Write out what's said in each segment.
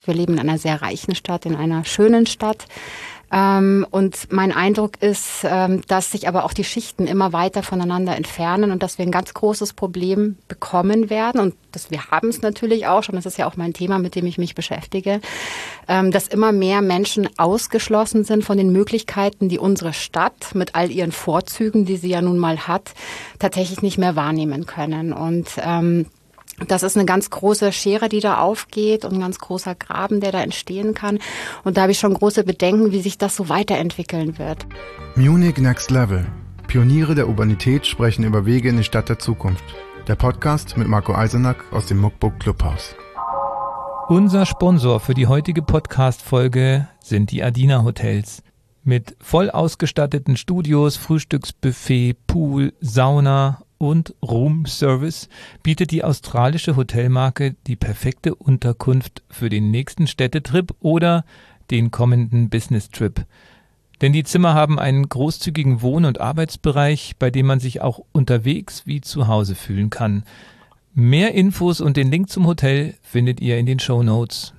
Wir leben in einer sehr reichen Stadt, in einer schönen Stadt. Und mein Eindruck ist, dass sich aber auch die Schichten immer weiter voneinander entfernen und dass wir ein ganz großes Problem bekommen werden. Und wir haben es natürlich auch schon, das ist ja auch mein Thema, mit dem ich mich beschäftige, dass immer mehr Menschen ausgeschlossen sind von den Möglichkeiten, die unsere Stadt mit all ihren Vorzügen, die sie ja nun mal hat, tatsächlich nicht mehr wahrnehmen können. Und das ist eine ganz große Schere, die da aufgeht und ein ganz großer Graben, der da entstehen kann. Und da habe ich schon große Bedenken, wie sich das so weiterentwickeln wird. Munich Next Level. Pioniere der Urbanität sprechen über Wege in die Stadt der Zukunft. Der Podcast mit Marco Eisenack aus dem Muckbook Clubhaus. Unser Sponsor für die heutige Podcast-Folge sind die Adina Hotels. Mit voll ausgestatteten Studios, Frühstücksbuffet, Pool, Sauna und Room-Service bietet die australische Hotelmarke die perfekte Unterkunft für den nächsten Städtetrip oder den kommenden Business-Trip. Denn die Zimmer haben einen großzügigen Wohn- und Arbeitsbereich, bei dem man sich auch unterwegs wie zu Hause fühlen kann. Mehr Infos und den Link zum Hotel findet ihr in den Shownotes.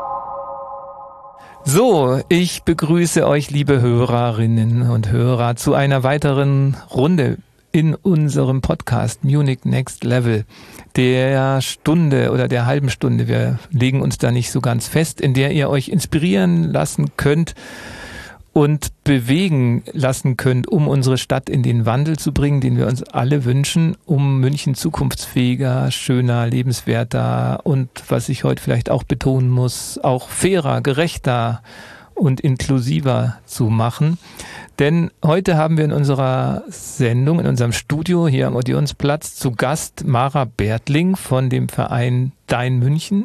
So, ich begrüße euch, liebe Hörerinnen und Hörer, zu einer weiteren Runde in unserem Podcast Munich Next Level, der Stunde oder der halben Stunde, wir legen uns da nicht so ganz fest, in der ihr euch inspirieren lassen könnt und bewegen lassen könnt, um unsere Stadt in den Wandel zu bringen, den wir uns alle wünschen, um München zukunftsfähiger, schöner, lebenswerter und, was ich heute vielleicht auch betonen muss, auch fairer, gerechter und inklusiver zu machen. Denn heute haben wir in unserer Sendung, in unserem Studio hier am Odeonsplatz zu Gast Mara Bertling von dem Verein Dein München.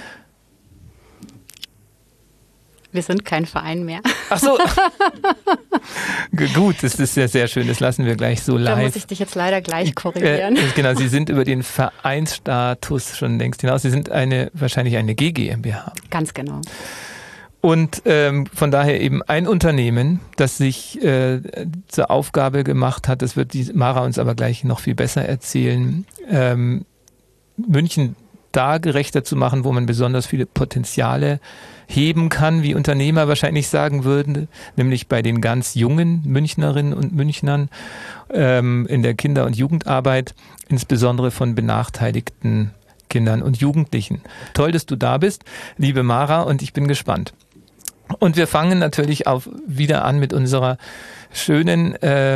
Wir sind kein Verein mehr. Ach so. Gut, das ist ja sehr schön, das lassen wir gleich so live. Da muss ich dich jetzt leider gleich korrigieren. Genau, Sie sind über den Vereinsstatus schon längst hinaus. Sie sind wahrscheinlich eine GmbH. Ganz genau. Und von daher eben ein Unternehmen, das sich zur Aufgabe gemacht hat, das wird die Mara uns aber gleich noch viel besser erzählen, München da gerechter zu machen, wo man besonders viele Potenziale heben kann, wie Unternehmer wahrscheinlich sagen würden, nämlich bei den ganz jungen Münchnerinnen und Münchnern in der Kinder- und Jugendarbeit, insbesondere von benachteiligten Kindern und Jugendlichen. Toll, dass du da bist, liebe Mara, und ich bin gespannt. Und wir fangen natürlich wieder an mit unserer schönen,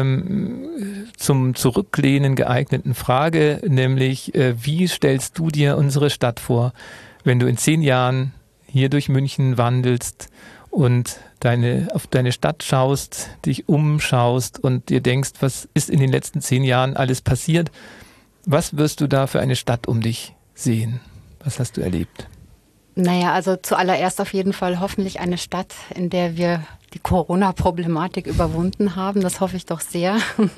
zum Zurücklehnen geeigneten Frage, nämlich, wie stellst du dir unsere Stadt vor, wenn du in 10 Jahren hier durch München wandelst und auf deine Stadt schaust, dich umschaust und dir denkst, was ist in den letzten 10 Jahren alles passiert? Was wirst du da für eine Stadt um dich sehen? Was hast du erlebt? Naja, also zuallererst auf jeden Fall hoffentlich eine Stadt, in der wir die Corona-Problematik überwunden haben. Das hoffe ich doch sehr.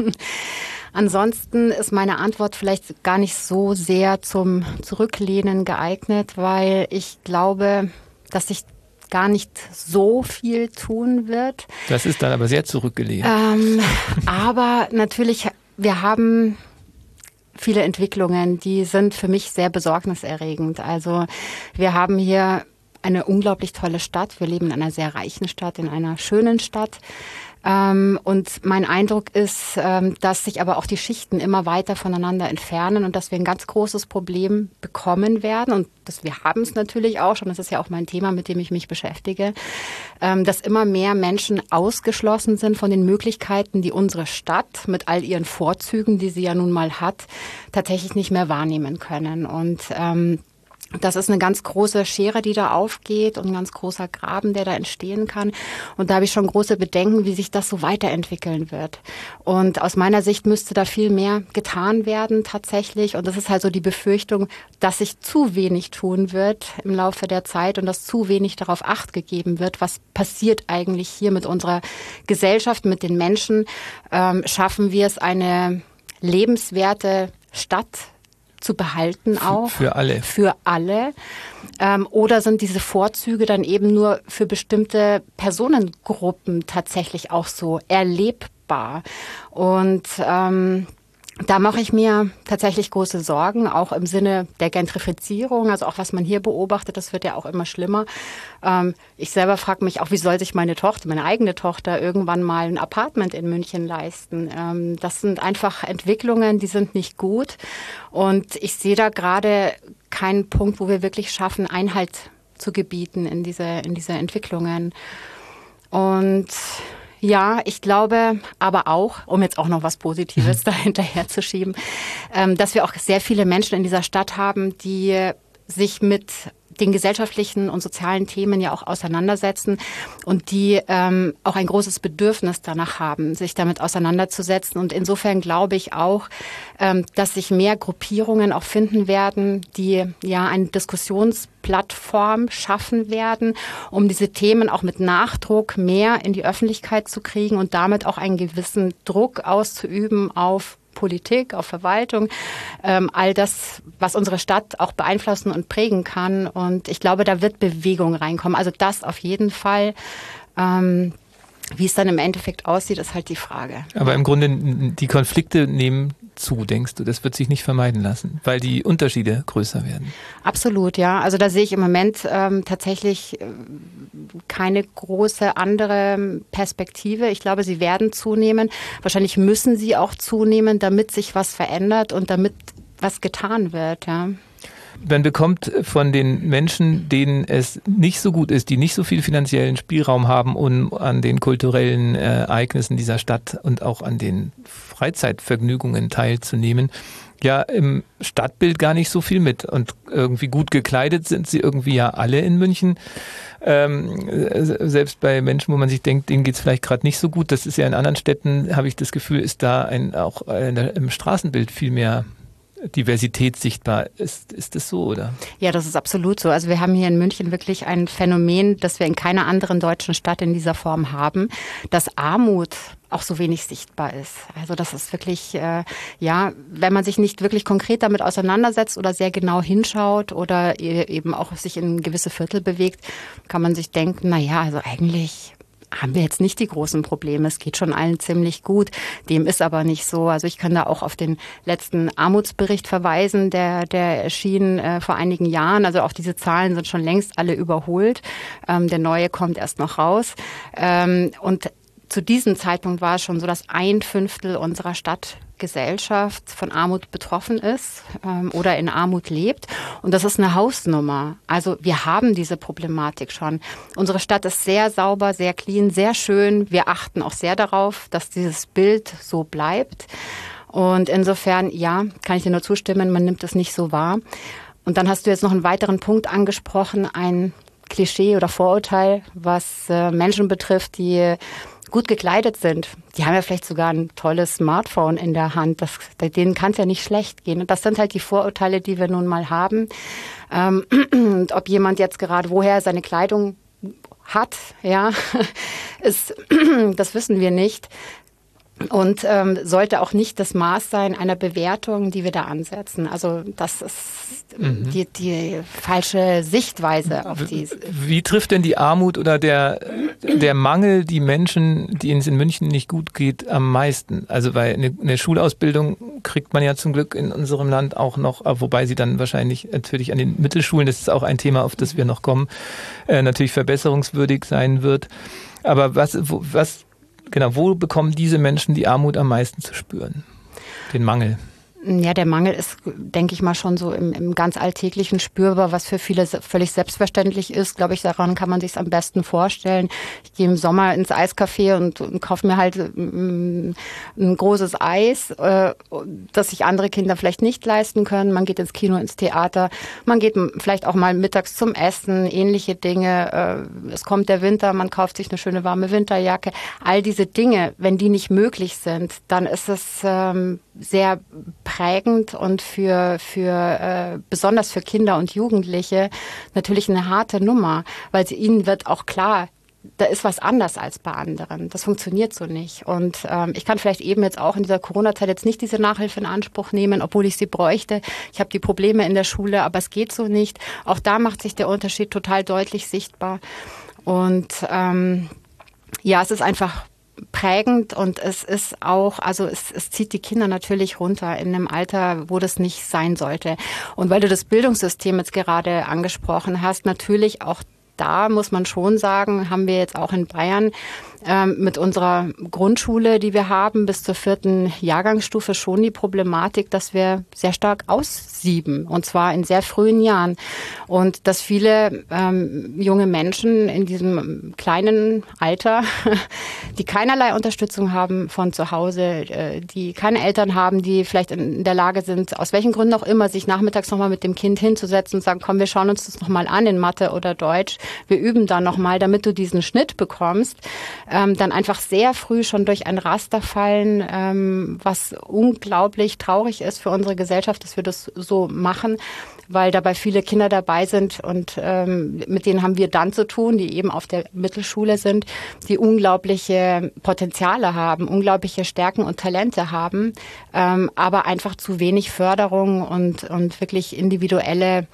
Ansonsten ist meine Antwort vielleicht gar nicht so sehr zum Zurücklehnen geeignet, weil ich glaube, dass sich gar nicht so viel tun wird. Das ist dann aber sehr zurückgelehnt. Aber natürlich, wir haben viele Entwicklungen, die sind für mich sehr besorgniserregend. Also wir haben hier eine unglaublich tolle Stadt. Wir leben in einer sehr reichen Stadt, in einer schönen Stadt. Und mein Eindruck ist, dass sich aber auch die Schichten immer weiter voneinander entfernen und dass wir ein ganz großes Problem bekommen werden. Und wir haben es natürlich auch schon, das ist ja auch mein Thema, mit dem ich mich beschäftige, dass immer mehr Menschen ausgeschlossen sind von den Möglichkeiten, die unsere Stadt mit all ihren Vorzügen, die sie ja nun mal hat, tatsächlich nicht mehr wahrnehmen können. Und das ist eine ganz große Schere, die da aufgeht und ein ganz großer Graben, der da entstehen kann. Und da habe ich schon große Bedenken, wie sich das so weiterentwickeln wird. Und aus meiner Sicht müsste da viel mehr getan werden tatsächlich. Und das ist halt so die Befürchtung, dass sich zu wenig tun wird im Laufe der Zeit und dass zu wenig darauf Acht gegeben wird, was passiert eigentlich hier mit unserer Gesellschaft, mit den Menschen. Schaffen wir es, eine lebenswerte Stadt zu behalten auch. Für alle. Für alle. Oder sind diese Vorzüge dann eben nur für bestimmte Personengruppen tatsächlich auch so erlebbar? Und Da mache ich mir tatsächlich große Sorgen, auch im Sinne der Gentrifizierung, also auch was man hier beobachtet, das wird ja auch immer schlimmer. Ich selber frage mich auch, wie soll sich meine eigene Tochter irgendwann mal ein Apartment in München leisten? Das sind einfach Entwicklungen, die sind nicht gut und ich sehe da gerade keinen Punkt, wo wir wirklich schaffen, Einhalt zu gebieten in diese Entwicklungen. Und ja, ich glaube aber auch, um jetzt auch noch was Positives dahinterher zu schieben, dass wir auch sehr viele Menschen in dieser Stadt haben, die sich mit den gesellschaftlichen und sozialen Themen ja auch auseinandersetzen und die auch ein großes Bedürfnis danach haben, sich damit auseinanderzusetzen. Und insofern glaube ich auch, dass sich mehr Gruppierungen auch finden werden, die ja eine Diskussionsplattform schaffen werden, um diese Themen auch mit Nachdruck mehr in die Öffentlichkeit zu kriegen und damit auch einen gewissen Druck auszuüben auf Politik, auf Verwaltung, all das, was unsere Stadt auch beeinflussen und prägen kann. Und ich glaube, da wird Bewegung reinkommen. Also das auf jeden Fall. Wie es dann im Endeffekt aussieht, ist halt die Frage. Aber im Grunde, die Konflikte nehmen zu, denkst du? Das wird sich nicht vermeiden lassen, weil die Unterschiede größer werden. Absolut, ja. Also da sehe ich im Moment tatsächlich keine große andere Perspektive. Ich glaube, sie werden zunehmen. Wahrscheinlich müssen sie auch zunehmen, damit sich was verändert und damit was getan wird, ja. Man bekommt von den Menschen, denen es nicht so gut ist, die nicht so viel finanziellen Spielraum haben, um an den kulturellen Ereignissen dieser Stadt und auch an den Freizeitvergnügungen teilzunehmen, ja im Stadtbild gar nicht so viel mit. Und irgendwie gut gekleidet sind sie irgendwie ja alle in München. Selbst bei Menschen, wo man sich denkt, denen geht es vielleicht gerade nicht so gut. Das ist ja in anderen Städten, habe ich das Gefühl, ist da auch im Straßenbild viel mehr Diversität sichtbar. Ist das so, oder? Ja, das ist absolut so. Also wir haben hier in München wirklich ein Phänomen, das wir in keiner anderen deutschen Stadt in dieser Form haben, dass Armut auch so wenig sichtbar ist. Also das ist wirklich, wenn man sich nicht wirklich konkret damit auseinandersetzt oder sehr genau hinschaut oder eben auch sich in gewisse Viertel bewegt, kann man sich denken, also eigentlich haben wir jetzt nicht die großen Probleme. Es geht schon allen ziemlich gut. Dem ist aber nicht so. Also ich kann da auch auf den letzten Armutsbericht verweisen, der erschien vor einigen Jahren. Also auch diese Zahlen sind schon längst alle überholt. Der neue kommt erst noch raus. Und zu diesem Zeitpunkt war es schon so, dass 1/5 unserer Stadtgesellschaft von Armut betroffen ist oder in Armut lebt. Und das ist eine Hausnummer. Also wir haben diese Problematik schon. Unsere Stadt ist sehr sauber, sehr clean, sehr schön. Wir achten auch sehr darauf, dass dieses Bild so bleibt. Und insofern, ja, kann ich dir nur zustimmen, man nimmt es nicht so wahr. Und dann hast du jetzt noch einen weiteren Punkt angesprochen, ein Klischee oder Vorurteil, was Menschen betrifft, die gut gekleidet sind. Die haben ja vielleicht sogar ein tolles Smartphone in der Hand. Denen kann es ja nicht schlecht gehen. Und das sind halt die Vorurteile, die wir nun mal haben. Und ob jemand jetzt gerade woher seine Kleidung hat, ja, das wissen wir nicht. Und sollte auch nicht das Maß sein einer Bewertung, die wir da ansetzen. Also das ist die falsche Sichtweise auf die. Wie trifft denn die Armut oder der Mangel die Menschen, denen es in München nicht gut geht, am meisten? Also weil eine Schulausbildung kriegt man ja zum Glück in unserem Land auch noch, wobei sie dann wahrscheinlich natürlich an den Mittelschulen, das ist auch ein Thema, auf das wir noch kommen, natürlich verbesserungswürdig sein wird. Aber wo bekommen diese Menschen die Armut am meisten zu spüren? Den Mangel? Ja, der Mangel ist, denke ich mal, schon so im ganz Alltäglichen spürbar, was für viele völlig selbstverständlich ist. Glaube ich, daran kann man sich es am besten vorstellen. Ich gehe im Sommer ins Eiscafé und kaufe mir halt ein großes Eis, das sich andere Kinder vielleicht nicht leisten können. Man geht ins Kino, ins Theater. Man geht vielleicht auch mal mittags zum Essen, ähnliche Dinge. Es kommt der Winter, man kauft sich eine schöne warme Winterjacke. All diese Dinge, wenn die nicht möglich sind, dann ist es sehr prägend und für besonders für Kinder und Jugendliche natürlich eine harte Nummer, weil ihnen wird auch klar, da ist was anders als bei anderen. Das funktioniert so nicht. Und ich kann vielleicht eben jetzt auch in dieser Corona-Zeit jetzt nicht diese Nachhilfe in Anspruch nehmen, obwohl ich sie bräuchte. Ich habe die Probleme in der Schule, aber es geht so nicht. Auch da macht sich der Unterschied total deutlich sichtbar. Und es ist einfach prägend und es ist auch, also es zieht die Kinder natürlich runter in einem Alter, wo das nicht sein sollte. Und weil du das Bildungssystem jetzt gerade angesprochen hast, natürlich auch da muss man schon sagen, haben wir jetzt auch in Bayern mit unserer Grundschule, die wir haben, bis zur 4. Jahrgangsstufe schon die Problematik, dass wir sehr stark aussieben und zwar in sehr frühen Jahren. Und dass viele junge Menschen in diesem kleinen Alter, die keinerlei Unterstützung haben von zu Hause, die keine Eltern haben, die vielleicht in der Lage sind, aus welchen Gründen auch immer, sich nachmittags nochmal mit dem Kind hinzusetzen und sagen, komm, wir schauen uns das nochmal an in Mathe oder Deutsch. Wir üben da nochmal, damit du diesen Schnitt bekommst. Dann einfach sehr früh schon durch ein Raster fallen, was unglaublich traurig ist für unsere Gesellschaft, dass wir das so machen, weil dabei viele Kinder dabei sind und mit denen haben wir dann zu tun, die eben auf der Mittelschule sind, die unglaubliche Potenziale haben, unglaubliche Stärken und Talente haben, aber einfach zu wenig Förderung und wirklich individuelle,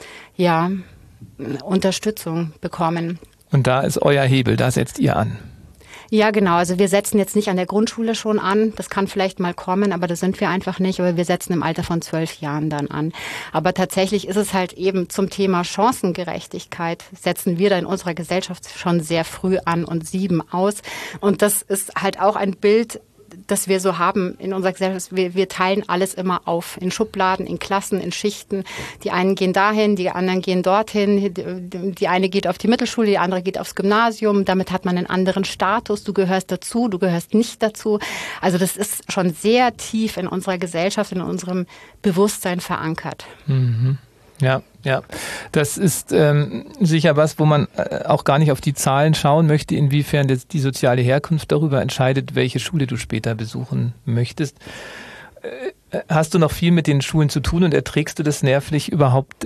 Unterstützung bekommen. Und da ist euer Hebel, da setzt ihr an. Ja, genau. Also wir setzen jetzt nicht an der Grundschule schon an. Das kann vielleicht mal kommen, aber das sind wir einfach nicht. Aber wir setzen im Alter von 12 Jahren dann an. Aber tatsächlich ist es halt eben zum Thema Chancengerechtigkeit, setzen wir da in unserer Gesellschaft schon sehr früh an und sieben aus. Und das ist halt auch ein Bild, das wir so haben in unserer Gesellschaft. Wir teilen alles immer auf in Schubladen, in Klassen, in Schichten. Die einen gehen dahin, die anderen gehen dorthin. Die eine geht auf die Mittelschule, die andere geht aufs Gymnasium. Damit hat man einen anderen Status. Du gehörst dazu, du gehörst nicht dazu. Also das ist schon sehr tief in unserer Gesellschaft, in unserem Bewusstsein verankert. Mhm. Ja. Das ist sicher was, wo man auch gar nicht auf die Zahlen schauen möchte, inwiefern die soziale Herkunft darüber entscheidet, welche Schule du später besuchen möchtest. Hast du noch viel mit den Schulen zu tun und erträgst du das nervlich überhaupt,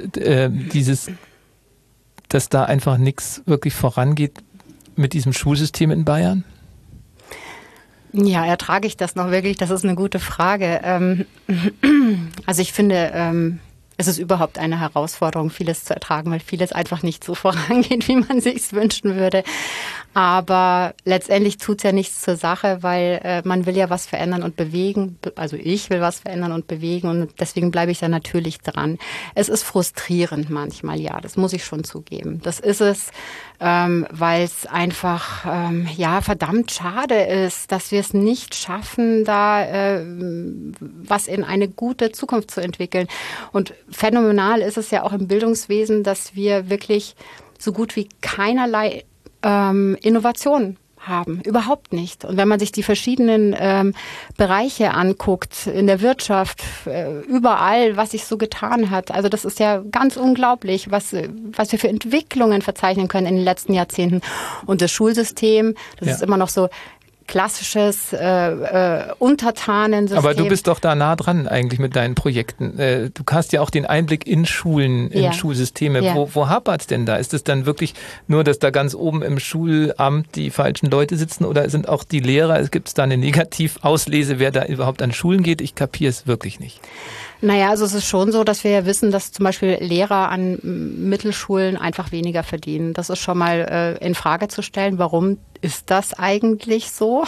dass da einfach nichts wirklich vorangeht mit diesem Schulsystem in Bayern? Ja, ertrage ich das noch wirklich? Das ist eine gute Frage. Also ich finde, es ist überhaupt eine Herausforderung, vieles zu ertragen, weil vieles einfach nicht so vorangeht, wie man sich's wünschen würde. Aber letztendlich tut's ja nichts zur Sache, weil man will ja was verändern und bewegen. Also ich will was verändern und bewegen und deswegen bleibe ich da natürlich dran. Es ist frustrierend manchmal, ja, das muss ich schon zugeben. Das ist es, weil es einfach verdammt schade ist, dass wir es nicht schaffen, da was in eine gute Zukunft zu entwickeln. Und phänomenal ist es ja auch im Bildungswesen, dass wir wirklich so gut wie keinerlei Innovation haben. Überhaupt nicht. Und wenn man sich die verschiedenen Bereiche anguckt, in der Wirtschaft, überall, was sich so getan hat, also das ist ja ganz unglaublich, was wir für Entwicklungen verzeichnen können in den letzten Jahrzehnten. Und das Schulsystem, das ist immer noch so klassisches Untertanensystem. Aber du bist doch da nah dran eigentlich mit deinen Projekten. Du hast ja auch den Einblick in Schulen, in Schulsysteme. Ja. Wo hapert's denn da? Ist es dann wirklich nur, dass da ganz oben im Schulamt die falschen Leute sitzen oder sind auch die Lehrer, gibt es da eine Negativauslese, wer da überhaupt an Schulen geht? Ich kapiere es wirklich nicht. Naja, also es ist schon so, dass wir ja wissen, dass zum Beispiel Lehrer an Mittelschulen einfach weniger verdienen. Das ist schon mal in Frage zu stellen. Warum ist das eigentlich so?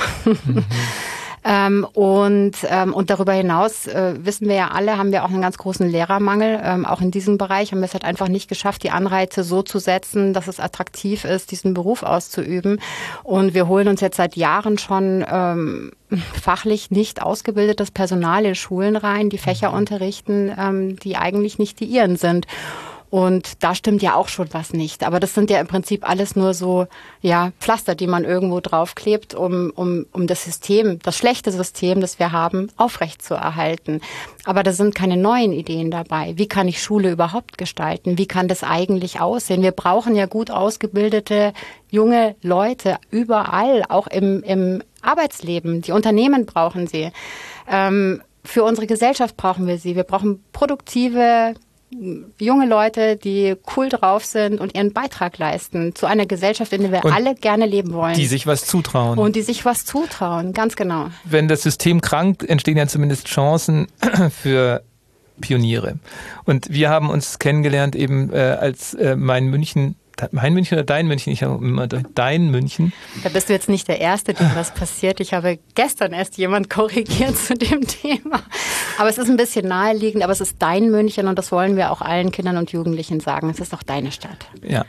Und darüber hinaus wissen wir ja alle, haben wir auch einen ganz großen Lehrermangel. Auch in diesem Bereich haben wir es halt einfach nicht geschafft, die Anreize so zu setzen, dass es attraktiv ist, diesen Beruf auszuüben. Und wir holen uns jetzt seit Jahren schon fachlich nicht ausgebildetes Personal in Schulen rein, die Fächer unterrichten, die eigentlich nicht die ihren sind. Und da stimmt ja auch schon was nicht. Aber das sind ja im Prinzip alles nur so Pflaster, die man irgendwo draufklebt, um das System, das schlechte System, das wir haben, aufrechtzuerhalten. Aber da sind keine neuen Ideen dabei. Wie kann ich Schule überhaupt gestalten? Wie kann das eigentlich aussehen? Wir brauchen ja gut ausgebildete junge Leute überall, auch im Arbeitsleben. Die Unternehmen brauchen sie. Für unsere Gesellschaft brauchen wir sie. Wir brauchen produktive junge Leute, die cool drauf sind und ihren Beitrag leisten zu einer Gesellschaft, in der wir alle gerne leben wollen. Die sich was zutrauen. Und die sich was zutrauen, ganz genau. Wenn das System krankt, entstehen ja zumindest Chancen für Pioniere. Und wir haben uns kennengelernt eben als mein München mein München oder dein München? Ich habe immer dein München. Da bist du jetzt nicht der Erste, dem das passiert. Ich habe gestern erst jemand korrigiert zu dem Thema. Aber es ist ein bisschen naheliegend, aber es ist dein München und das wollen wir auch allen Kindern und Jugendlichen sagen. Es ist auch deine Stadt. Ja.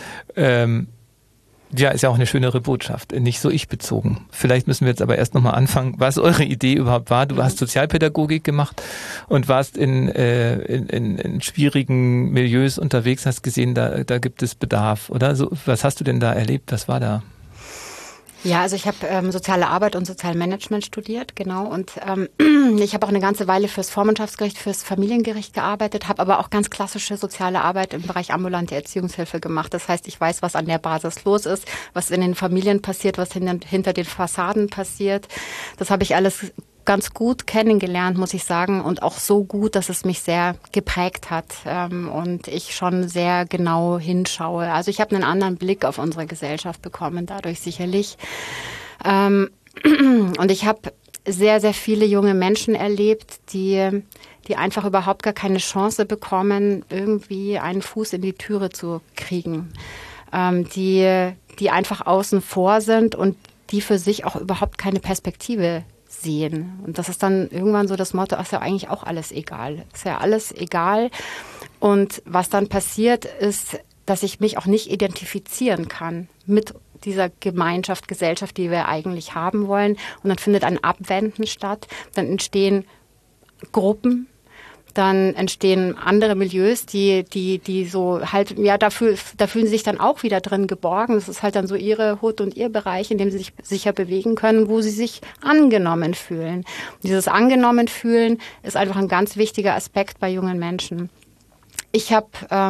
Ja, ist ja auch eine schönere Botschaft, nicht so ich-bezogen. Vielleicht müssen wir jetzt aber erst nochmal anfangen, was eure Idee überhaupt war. Du hast Sozialpädagogik gemacht und warst in schwierigen Milieus unterwegs, hast gesehen, da gibt es Bedarf, oder? So, was hast du denn da erlebt? Was war da? Ja, also ich habe soziale Arbeit und Sozialmanagement studiert, genau. Und ich habe auch eine ganze Weile fürs Vormundschaftsgericht, fürs Familiengericht gearbeitet, habe aber auch ganz klassische soziale Arbeit im Bereich ambulante Erziehungshilfe gemacht. Das heißt, ich weiß, was an der Basis los ist, was in den Familien passiert, was hinter den Fassaden passiert. Das habe ich alles ganz gut kennengelernt, muss ich sagen, und auch so gut, dass es mich sehr geprägt hat und ich schon sehr genau hinschaue. Also ich habe einen anderen Blick auf unsere Gesellschaft bekommen, dadurch sicherlich. Und ich habe sehr, sehr viele junge Menschen erlebt, die einfach überhaupt gar keine Chance bekommen, irgendwie einen Fuß in die Türe zu kriegen, die einfach außen vor sind und die für sich auch überhaupt keine Perspektive sehen. Und das ist dann irgendwann so das Motto, ist ja eigentlich auch alles egal. Ist ja alles egal. Und was dann passiert, ist, dass ich mich auch nicht identifizieren kann mit dieser Gemeinschaft, Gesellschaft, die wir eigentlich haben wollen. Und dann findet ein Abwenden statt. Dann entstehen Gruppen. Dann entstehen andere Milieus, die so halt, ja, da fühlen sie sich dann auch wieder drin geborgen. Das ist halt dann so ihre Hut und ihr Bereich, in dem sie sich sicher bewegen können, wo sie sich angenommen fühlen. Und dieses angenommen fühlen ist einfach ein ganz wichtiger Aspekt bei jungen Menschen. Ich habe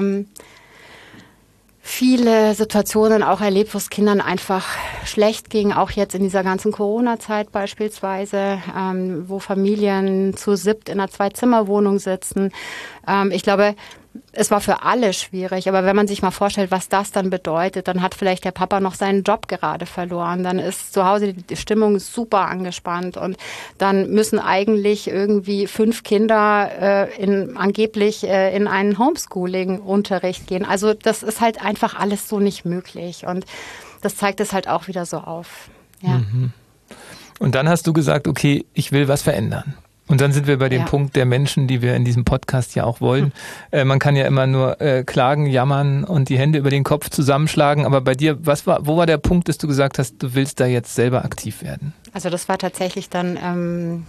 viele Situationen auch erlebt, wo es Kindern einfach schlecht ging, auch jetzt in dieser ganzen Corona-Zeit beispielsweise, wo Familien zu 7 in einer 2-Zimmer-Wohnung sitzen. Ich glaube, es war für alle schwierig, aber wenn man sich mal vorstellt, was das dann bedeutet, dann hat vielleicht der Papa noch seinen Job gerade verloren, dann ist zu Hause die Stimmung super angespannt und dann müssen eigentlich irgendwie 5 Kinder angeblich in einen Homeschooling-Unterricht gehen. Also das ist halt einfach alles so nicht möglich und das zeigt es halt auch wieder so auf. Ja. Und dann hast du gesagt, okay, ich will was verändern. Und dann sind wir bei dem Punkt der Menschen, die wir in diesem Podcast ja auch wollen. Man kann ja immer nur klagen, jammern und die Hände über den Kopf zusammenschlagen. Aber bei dir, wo war der Punkt, dass du gesagt hast, du willst da jetzt selber aktiv werden? Also das war tatsächlich dann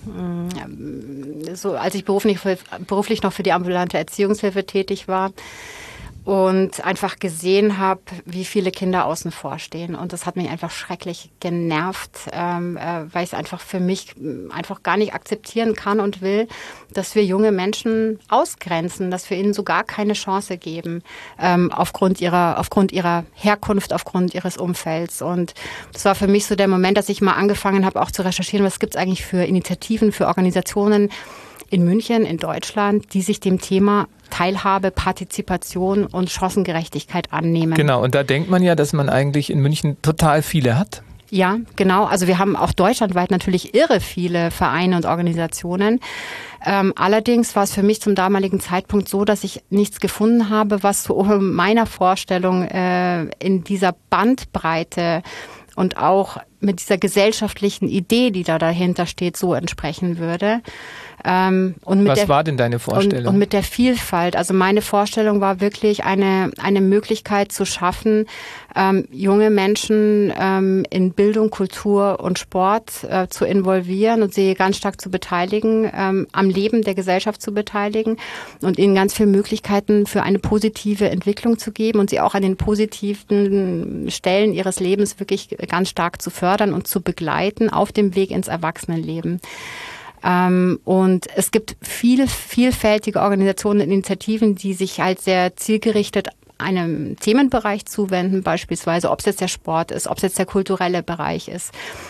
so, als ich beruflich noch für die ambulante Erziehungshilfe tätig war. Und einfach gesehen habe, wie viele Kinder außen vor stehen. Und das hat mich einfach schrecklich genervt, weil ich es einfach für mich einfach gar nicht akzeptieren kann und will, dass wir junge Menschen ausgrenzen, dass wir ihnen so gar keine Chance geben, aufgrund ihrer Herkunft, aufgrund ihres Umfelds. Und das war für mich so der Moment, dass ich mal angefangen habe, auch zu recherchieren, was gibt es eigentlich für Initiativen, für Organisationen in München, in Deutschland, die sich dem Thema Teilhabe, Partizipation und Chancengerechtigkeit annehmen. Genau, und da denkt man ja, dass man eigentlich in München total viele hat. Ja, genau. Also wir haben auch deutschlandweit natürlich irre viele Vereine und Organisationen. Allerdings war es für mich zum damaligen Zeitpunkt so, dass ich nichts gefunden habe, was so meiner Vorstellung in dieser Bandbreite und auch mit dieser gesellschaftlichen Idee, die da dahinter steht, so entsprechen würde. Was war denn deine Vorstellung? Und mit der Vielfalt. Also meine Vorstellung war wirklich eine Möglichkeit zu schaffen, junge Menschen in Bildung, Kultur und Sport zu involvieren und sie ganz stark zu beteiligen, am Leben der Gesellschaft zu beteiligen und ihnen ganz viele Möglichkeiten für eine positive Entwicklung zu geben und sie auch an den positiven Stellen ihres Lebens wirklich ganz stark zu fördern und zu begleiten auf dem Weg ins Erwachsenenleben. Und es gibt viele vielfältige Organisationen und Initiativen, die sich halt sehr zielgerichtet einem Themenbereich zuwenden, beispielsweise, ob es jetzt der Sport ist, ob es jetzt der kulturelle Bereich ist.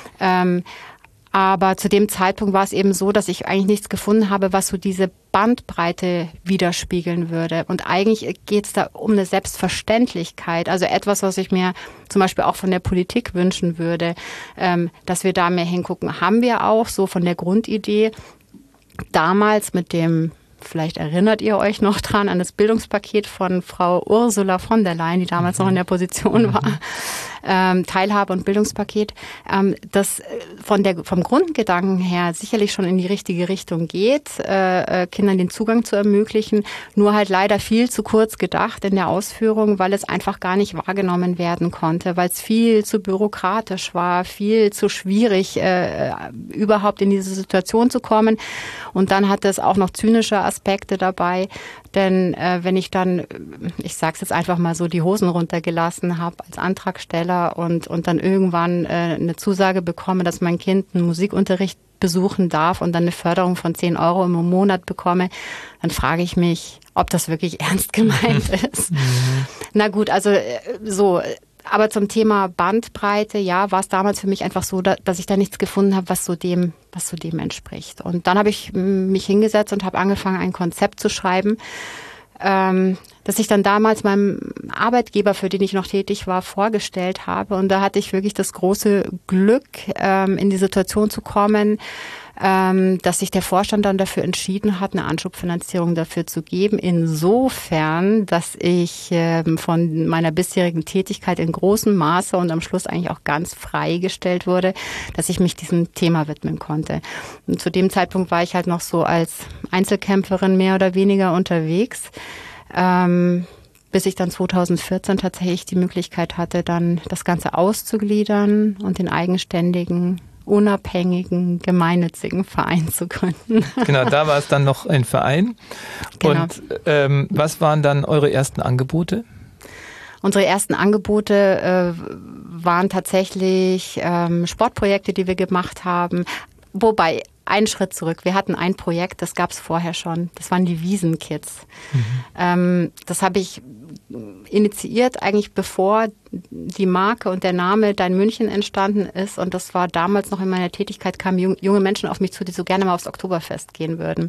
Aber zu dem Zeitpunkt war es eben so, dass ich eigentlich nichts gefunden habe, was so diese Bandbreite widerspiegeln würde. Und eigentlich geht es da um eine Selbstverständlichkeit, also etwas, was ich mir zum Beispiel auch von der Politik wünschen würde, dass wir da mehr hingucken. Haben wir auch so von der Grundidee damals mit dem Vielleicht erinnert ihr euch noch dran an das Bildungspaket von Frau Ursula von der Leyen, die damals noch in der Position war. Teilhabe- und Bildungspaket, das vom Grundgedanken her sicherlich schon in die richtige Richtung geht, Kindern den Zugang zu ermöglichen, nur halt leider viel zu kurz gedacht in der Ausführung, weil es einfach gar nicht wahrgenommen werden konnte, weil es viel zu bürokratisch war, viel zu schwierig, überhaupt in diese Situation zu kommen. Und dann hat es auch noch zynische Aspekte dabei, denn wenn ich dann, ich sage es jetzt einfach mal so, die Hosen runtergelassen habe als Antragsteller und dann irgendwann eine Zusage bekomme, dass mein Kind einen Musikunterricht besuchen darf und dann eine Förderung von 10 € im Monat bekomme, dann frage ich mich, ob das wirklich ernst gemeint ist. Na gut, also so. Aber zum Thema Bandbreite, ja, war es damals für mich einfach so, dass ich da nichts gefunden habe, was so dem entspricht. Und dann habe ich mich hingesetzt und habe angefangen, ein Konzept zu schreiben, das ich dann damals meinem Arbeitgeber, für den ich noch tätig war, vorgestellt habe. Und da hatte ich wirklich das große Glück, in die Situation zu kommen, dass sich der Vorstand dann dafür entschieden hat, eine Anschubfinanzierung dafür zu geben. Insofern, dass ich von meiner bisherigen Tätigkeit in großem Maße und am Schluss eigentlich auch ganz freigestellt wurde, dass ich mich diesem Thema widmen konnte. Und zu dem Zeitpunkt war ich halt noch so als Einzelkämpferin mehr oder weniger unterwegs, bis ich dann 2014 tatsächlich die Möglichkeit hatte, dann das Ganze auszugliedern und den eigenständigen, unabhängigen, gemeinnützigen Verein zu gründen. Genau, da war es dann noch ein Verein. Genau. Und was waren dann eure ersten Angebote? Unsere ersten Angebote waren tatsächlich Sportprojekte, die wir gemacht haben. Wobei, einen Schritt zurück. Wir hatten ein Projekt, das gab es vorher schon. Das waren die Wiesenkids. Das habe ich initiiert, eigentlich bevor die Marke und der Name Dein München entstanden ist. Und das war damals noch in meiner Tätigkeit, kamen junge Menschen auf mich zu, die so gerne mal aufs Oktoberfest gehen würden.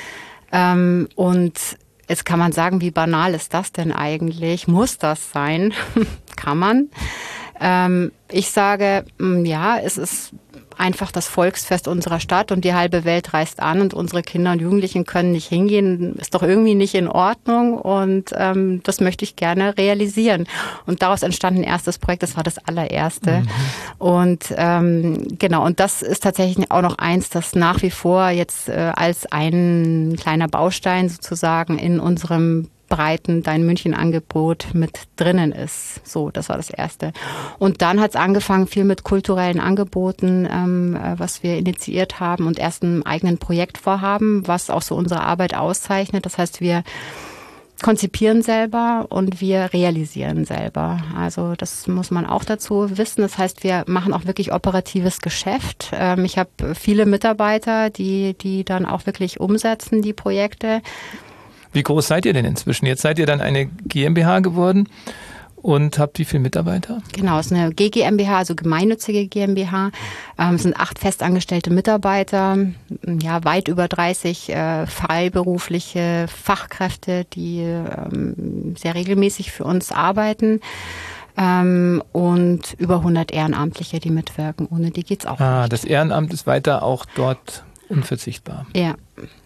Und jetzt kann man sagen, wie banal ist das denn eigentlich? Muss das sein? Kann man. Ich sage, ja, es ist einfach das Volksfest unserer Stadt und die halbe Welt reist an und unsere Kinder und Jugendlichen können nicht hingehen, ist doch irgendwie nicht in Ordnung und das möchte ich gerne realisieren. Und daraus entstand ein erstes Projekt, das war das allererste. Und genau, und das ist tatsächlich auch noch eins, das nach wie vor jetzt als ein kleiner Baustein sozusagen in unserem breiten Dein München-Angebot mit drinnen ist. So, das war das Erste. Und dann hat es angefangen viel mit kulturellen Angeboten, was wir initiiert haben und erst einem eigenen Projektvorhaben, was auch so unsere Arbeit auszeichnet. Das heißt, wir konzipieren selber und wir realisieren selber. Also das muss man auch dazu wissen. Das heißt, wir machen auch wirklich operatives Geschäft. Ich habe viele Mitarbeiter, die dann auch wirklich umsetzen, die Projekte. Wie groß seid ihr denn inzwischen? Jetzt seid ihr dann eine GmbH geworden und habt wie viele Mitarbeiter? Genau, es ist eine GmbH, also gemeinnützige GmbH. Es sind 8 festangestellte Mitarbeiter, ja, weit über 30 freiberufliche Fachkräfte, die sehr regelmäßig für uns arbeiten. Und über 100 Ehrenamtliche, die mitwirken. Ohne die geht's auch nicht. Das Ehrenamt ist weiter auch dort unverzichtbar. Ja.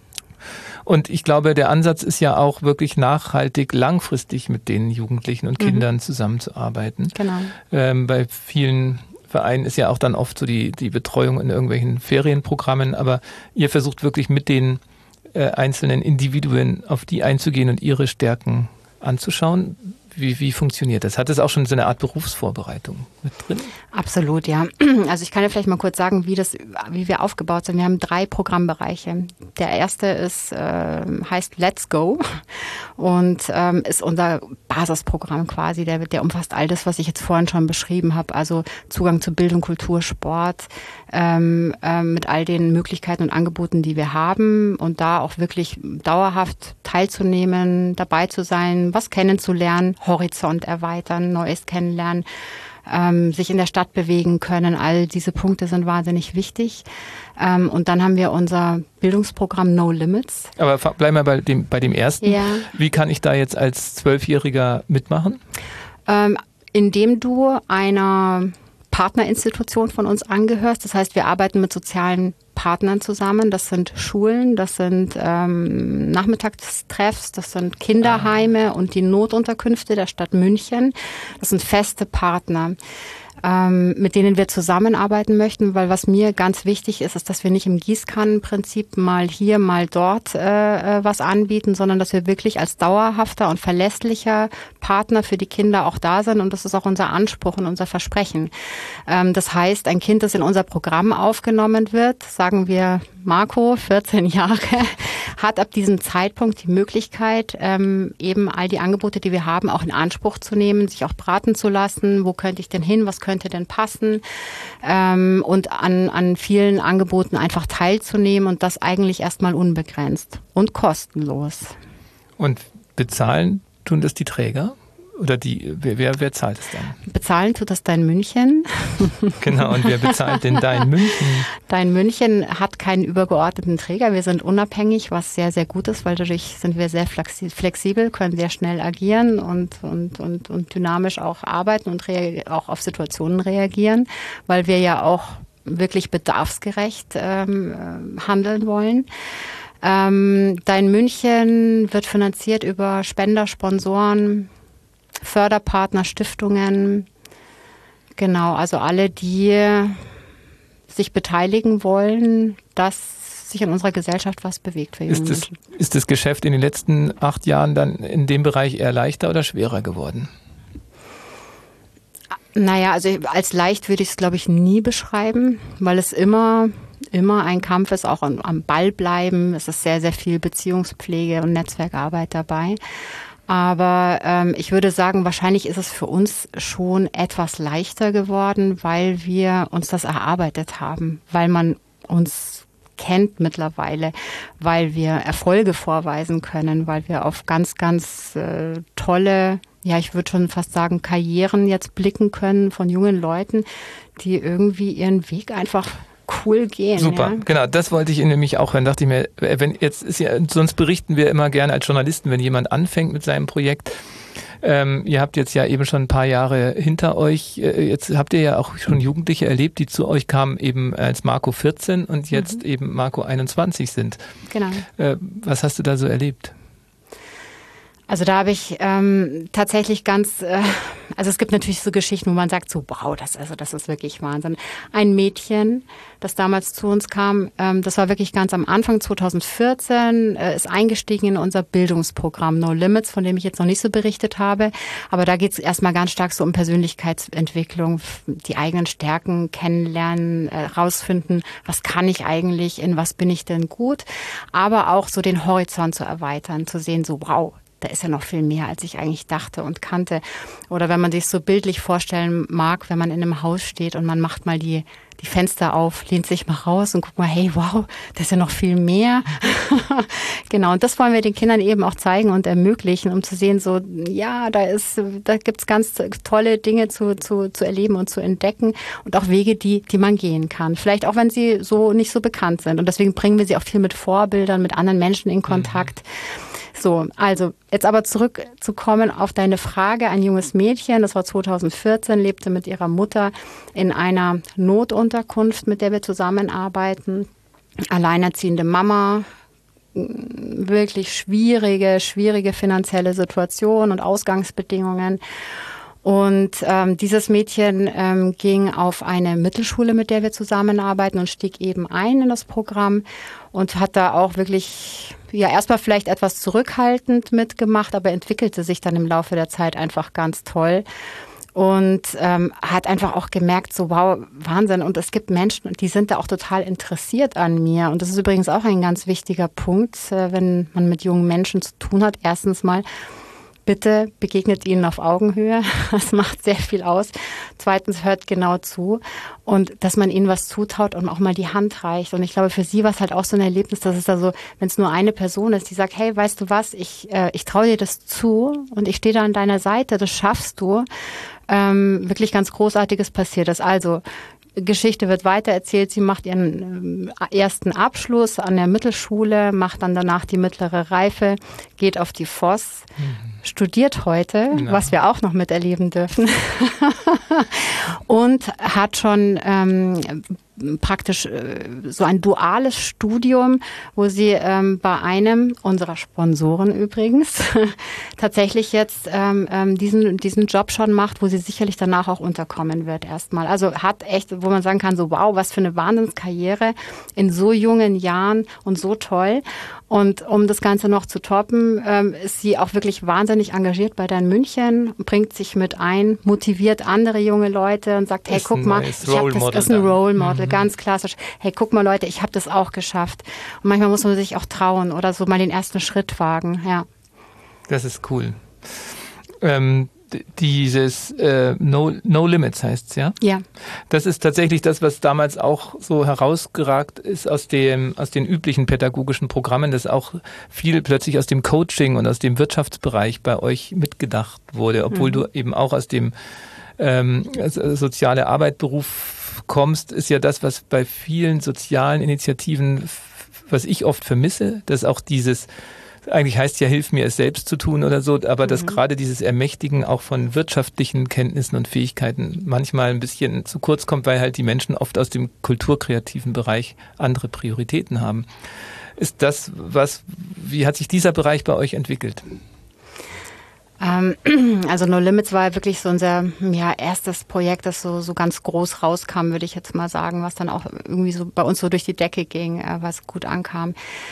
Und ich glaube, der Ansatz ist ja auch wirklich nachhaltig, langfristig mit den Jugendlichen und Kindern zusammenzuarbeiten. Genau. Bei vielen Vereinen ist ja auch dann oft so die Betreuung in irgendwelchen Ferienprogrammen, aber ihr versucht wirklich mit den einzelnen Individuen auf die einzugehen und ihre Stärken anzuschauen. Wie funktioniert das? Hat es auch schon so eine Art Berufsvorbereitung mit drin? Absolut, ja. Also ich kann ja vielleicht mal kurz sagen, wie wir aufgebaut sind. Wir haben 3 Programmbereiche. Der erste heißt Let's Go und ist unser Basisprogramm quasi. Der umfasst all das, was ich jetzt vorhin schon beschrieben habe. Also Zugang zu Bildung, Kultur, Sport, mit all den Möglichkeiten und Angeboten, die wir haben und da auch wirklich dauerhaft teilzunehmen, dabei zu sein, was kennenzulernen, Horizont erweitern, Neues kennenlernen, sich in der Stadt bewegen können. All diese Punkte sind wahnsinnig wichtig. Und dann haben wir unser Bildungsprogramm No Limits. Aber bleiben wir bei dem ersten. Ja. Wie kann ich da jetzt als 12-Jähriger mitmachen? Indem du einer Partnerinstitution von uns angehörst. Das heißt, wir arbeiten mit sozialen Partnern zusammen. Das sind Schulen, das sind Nachmittagstreffs, das sind Kinderheime und die Notunterkünfte der Stadt München. Das sind feste Partner, mit denen wir zusammenarbeiten möchten, weil was mir ganz wichtig ist, ist, dass wir nicht im Gießkannenprinzip mal hier, mal dort was anbieten, sondern dass wir wirklich als dauerhafter und verlässlicher Partner für die Kinder auch da sind, und das ist auch unser Anspruch und unser Versprechen. Das heißt, ein Kind, das in unser Programm aufgenommen wird, sagen wir Marco, 14 Jahre, hat ab diesem Zeitpunkt die Möglichkeit, eben all die Angebote, die wir haben, auch in Anspruch zu nehmen, sich auch beraten zu lassen. Wo könnte ich denn hin? Was könnte denn passen? Und an vielen Angeboten einfach teilzunehmen, und das eigentlich erstmal unbegrenzt und kostenlos. Und bezahlen tun das die Träger? Oder wer zahlt es dann? Bezahlen tut das Dein München. Genau, und wer bezahlt denn Dein München? Dein München hat keinen übergeordneten Träger. Wir sind unabhängig, was sehr, sehr gut ist, weil dadurch sind wir sehr flexibel, können sehr schnell agieren und dynamisch auch arbeiten und auch auf Situationen reagieren, weil wir ja auch wirklich bedarfsgerecht handeln wollen. Dein München wird finanziert über Spender, Sponsoren, Förderpartner, Stiftungen, genau, also alle, die sich beteiligen wollen, dass sich in unserer Gesellschaft was bewegt für junge Menschen. Ist das Geschäft in den letzten 8 Jahren dann in dem Bereich eher leichter oder schwerer geworden? Naja, also als leicht würde ich es, glaube ich, nie beschreiben, weil es immer ein Kampf ist, auch am Ball bleiben. Es ist sehr, sehr viel Beziehungspflege und Netzwerkarbeit dabei. Aber ich würde sagen, wahrscheinlich ist es für uns schon etwas leichter geworden, weil wir uns das erarbeitet haben, weil man uns kennt mittlerweile, weil wir Erfolge vorweisen können, weil wir auf ganz, ganz tolle, ja, ich würde schon fast sagen, Karrieren jetzt blicken können von jungen Leuten, die irgendwie ihren Weg einfach cool gehen. Super, ja. Genau, das wollte ich nämlich auch hören. Dachte ich mir, sonst berichten wir immer gerne als Journalisten, wenn jemand anfängt mit seinem Projekt. Ihr habt jetzt ja eben schon ein paar Jahre hinter euch. Jetzt habt ihr ja auch schon Jugendliche erlebt, die zu euch kamen eben als Marco 14 und jetzt eben Marco 21 sind. Genau. Was hast du da so erlebt? Also da habe ich tatsächlich also es gibt natürlich so Geschichten, wo man sagt, so wow, das ist wirklich Wahnsinn. Ein Mädchen, das damals zu uns kam, das war wirklich ganz am Anfang, 2014, ist eingestiegen in unser Bildungsprogramm No Limits, von dem ich jetzt noch nicht so berichtet habe. Aber da geht es erstmal ganz stark so um Persönlichkeitsentwicklung, die eigenen Stärken kennenlernen, rausfinden, was kann ich eigentlich, in was bin ich denn gut, aber auch so den Horizont zu erweitern, zu sehen, so wow, da ist ja noch viel mehr, als ich eigentlich dachte und kannte. Oder wenn man sich so bildlich vorstellen mag, wenn man in einem Haus steht und man macht mal die Fenster auf, lehnt sich mal raus und guckt mal, hey, wow, da ist ja noch viel mehr. Genau, und das wollen wir den Kindern eben auch zeigen und ermöglichen, um zu sehen, so, ja, da gibt's ganz tolle Dinge zu erleben und zu entdecken und auch Wege, die man gehen kann. Vielleicht auch, wenn sie so nicht so bekannt sind. Und deswegen bringen wir sie auch viel mit Vorbildern, mit anderen Menschen in Kontakt. So, also jetzt aber zurückzukommen auf deine Frage. Ein junges Mädchen, das war 2014, lebte mit ihrer Mutter in einer Notunterkunft, mit der wir zusammenarbeiten. Alleinerziehende Mama, wirklich schwierige finanzielle Situation und Ausgangsbedingungen. Und dieses Mädchen ging auf eine Mittelschule, mit der wir zusammenarbeiten, und stieg eben ein in das Programm und hat da auch wirklich, ja, erstmal vielleicht etwas zurückhaltend mitgemacht, aber entwickelte sich dann im Laufe der Zeit einfach ganz toll. Und hat einfach auch gemerkt, so wow, Wahnsinn. Und es gibt Menschen, die sind da auch total interessiert an mir. Und das ist übrigens auch ein ganz wichtiger Punkt, wenn man mit jungen Menschen zu tun hat. Erstens mal, bitte begegnet ihnen auf Augenhöhe. Das macht sehr viel aus. Zweitens, hört genau zu. Und dass man ihnen was zutraut und auch mal die Hand reicht. Und ich glaube, für sie war es halt auch so ein Erlebnis, dass es da so, wenn es nur eine Person ist, die sagt, hey, weißt du was, ich traue dir das zu und ich stehe da an deiner Seite, das schaffst du. Wirklich ganz Großartiges passiert ist. Also Geschichte wird weitererzählt. Sie macht ihren ersten Abschluss an der Mittelschule, macht dann danach die mittlere Reife, geht auf die FOS, studiert heute, was wir auch noch miterleben dürfen, und hat schon praktisch so ein duales Studium, wo sie bei einem unserer Sponsoren übrigens tatsächlich jetzt diesen Job schon macht, wo sie sicherlich danach auch unterkommen wird erstmal. Also hat echt, wo man sagen kann, so wow, was für eine Wahnsinnskarriere in so jungen Jahren und so toll. Und um das Ganze noch zu toppen, ist sie auch wirklich wahnsinnig engagiert bei der in München, bringt sich mit ein, motiviert andere junge Leute und sagt, hey, guck mal, das ist ein Role Model, ganz klassisch. Hey, guck mal Leute, ich habe das auch geschafft. Und manchmal muss man sich auch trauen oder so mal den ersten Schritt wagen, ja. Das ist cool. Dieses No Limits heißt es, ja? Ja. Das ist tatsächlich das, was damals auch so herausgeragt ist aus den üblichen pädagogischen Programmen, dass auch viel plötzlich aus dem Coaching und aus dem Wirtschaftsbereich bei euch mitgedacht wurde, obwohl du eben auch aus dem soziale Arbeitberuf kommst, ist ja das, was bei vielen sozialen Initiativen, was ich oft vermisse, dass auch dieses eigentlich heißt ja, hilf mir es selbst zu tun oder so, aber dass gerade dieses Ermächtigen auch von wirtschaftlichen Kenntnissen und Fähigkeiten manchmal ein bisschen zu kurz kommt, weil halt die Menschen oft aus dem kulturkreativen Bereich andere Prioritäten haben. Ist das wie hat sich dieser Bereich bei euch entwickelt? Also No Limits war wirklich so unser erstes Projekt, das so ganz groß rauskam, würde ich jetzt mal sagen, was dann auch irgendwie so bei uns so durch die Decke ging, was gut ankam.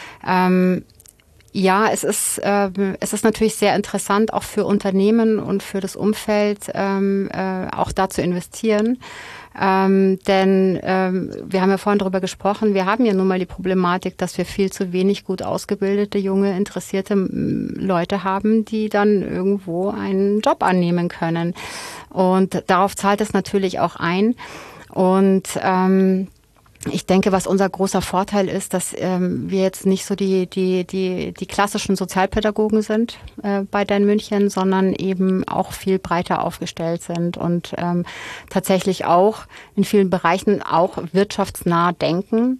Ja, es ist natürlich sehr interessant, auch für Unternehmen und für das Umfeld auch da zu investieren. Denn wir haben ja vorhin darüber gesprochen, wir haben ja nun mal die Problematik, dass wir viel zu wenig gut ausgebildete, junge, interessierte Leute haben, die dann irgendwo einen Job annehmen können. Und darauf zahlt es natürlich auch ein. Und ich denke, was unser großer Vorteil ist, dass wir jetzt nicht so die klassischen Sozialpädagogen sind bei Dan München, sondern eben auch viel breiter aufgestellt sind und tatsächlich auch in vielen Bereichen auch wirtschaftsnah denken.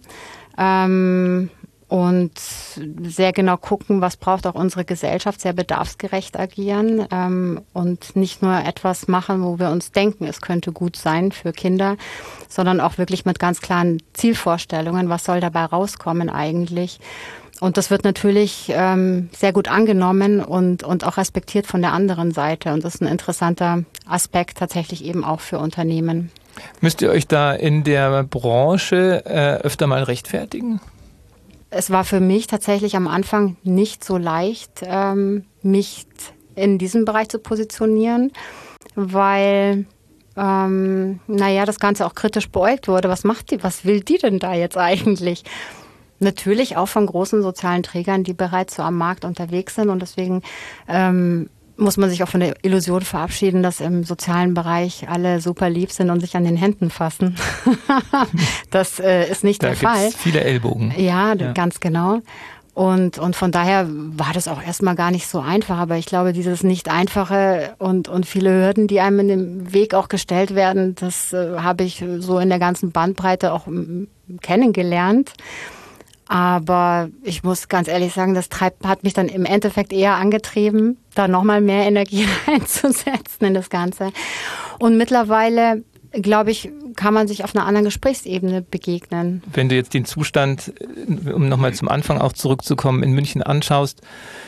Und sehr genau gucken, was braucht auch unsere Gesellschaft, sehr bedarfsgerecht agieren und nicht nur etwas machen, wo wir uns denken, es könnte gut sein für Kinder, sondern auch wirklich mit ganz klaren Zielvorstellungen, was soll dabei rauskommen eigentlich. Und das wird natürlich sehr gut angenommen und auch respektiert von der anderen Seite. Und das ist ein interessanter Aspekt tatsächlich eben auch für Unternehmen. Müsst ihr euch da in der Branche öfter mal rechtfertigen? Es war für mich tatsächlich am Anfang nicht so leicht, mich in diesem Bereich zu positionieren, weil das Ganze auch kritisch beäugt wurde. Was will die denn da jetzt eigentlich? Natürlich auch von großen sozialen Trägern, die bereits so am Markt unterwegs sind und deswegen muss man sich auch von der Illusion verabschieden, dass im sozialen Bereich alle super lieb sind und sich an den Händen fassen. Das ist nicht der Fall. Da gibt's viele Ellbogen. Ja, ganz genau. Und von daher war das auch erstmal gar nicht so einfach. Aber ich glaube, dieses Nicht-Einfache und viele Hürden, die einem in den Weg auch gestellt werden, das habe ich so in der ganzen Bandbreite auch kennengelernt. Aber ich muss ganz ehrlich sagen, das hat mich dann im Endeffekt eher angetrieben, da nochmal mehr Energie reinzusetzen in das Ganze. Und mittlerweile, glaube ich, kann man sich auf einer anderen Gesprächsebene begegnen. Wenn du jetzt den Zustand, um nochmal zum Anfang auch zurückzukommen, in München anschaust,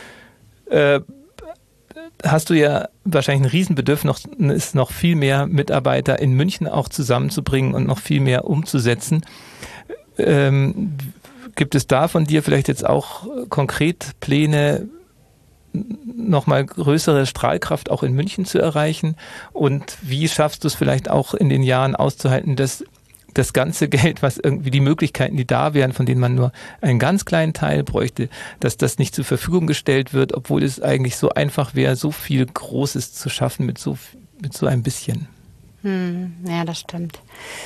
hast du ja wahrscheinlich ein Riesenbedürfnis, noch viel mehr Mitarbeiter in München auch zusammenzubringen und noch viel mehr umzusetzen. Gibt es da von dir vielleicht jetzt auch konkret Pläne, nochmal größere Strahlkraft auch in München zu erreichen? Und wie schaffst du es vielleicht auch in den Jahren auszuhalten, dass das ganze Geld, was irgendwie die Möglichkeiten, die da wären, von denen man nur einen ganz kleinen Teil bräuchte, dass das nicht zur Verfügung gestellt wird, obwohl es eigentlich so einfach wäre, so viel Großes zu schaffen mit so ein bisschen? Ja, das stimmt.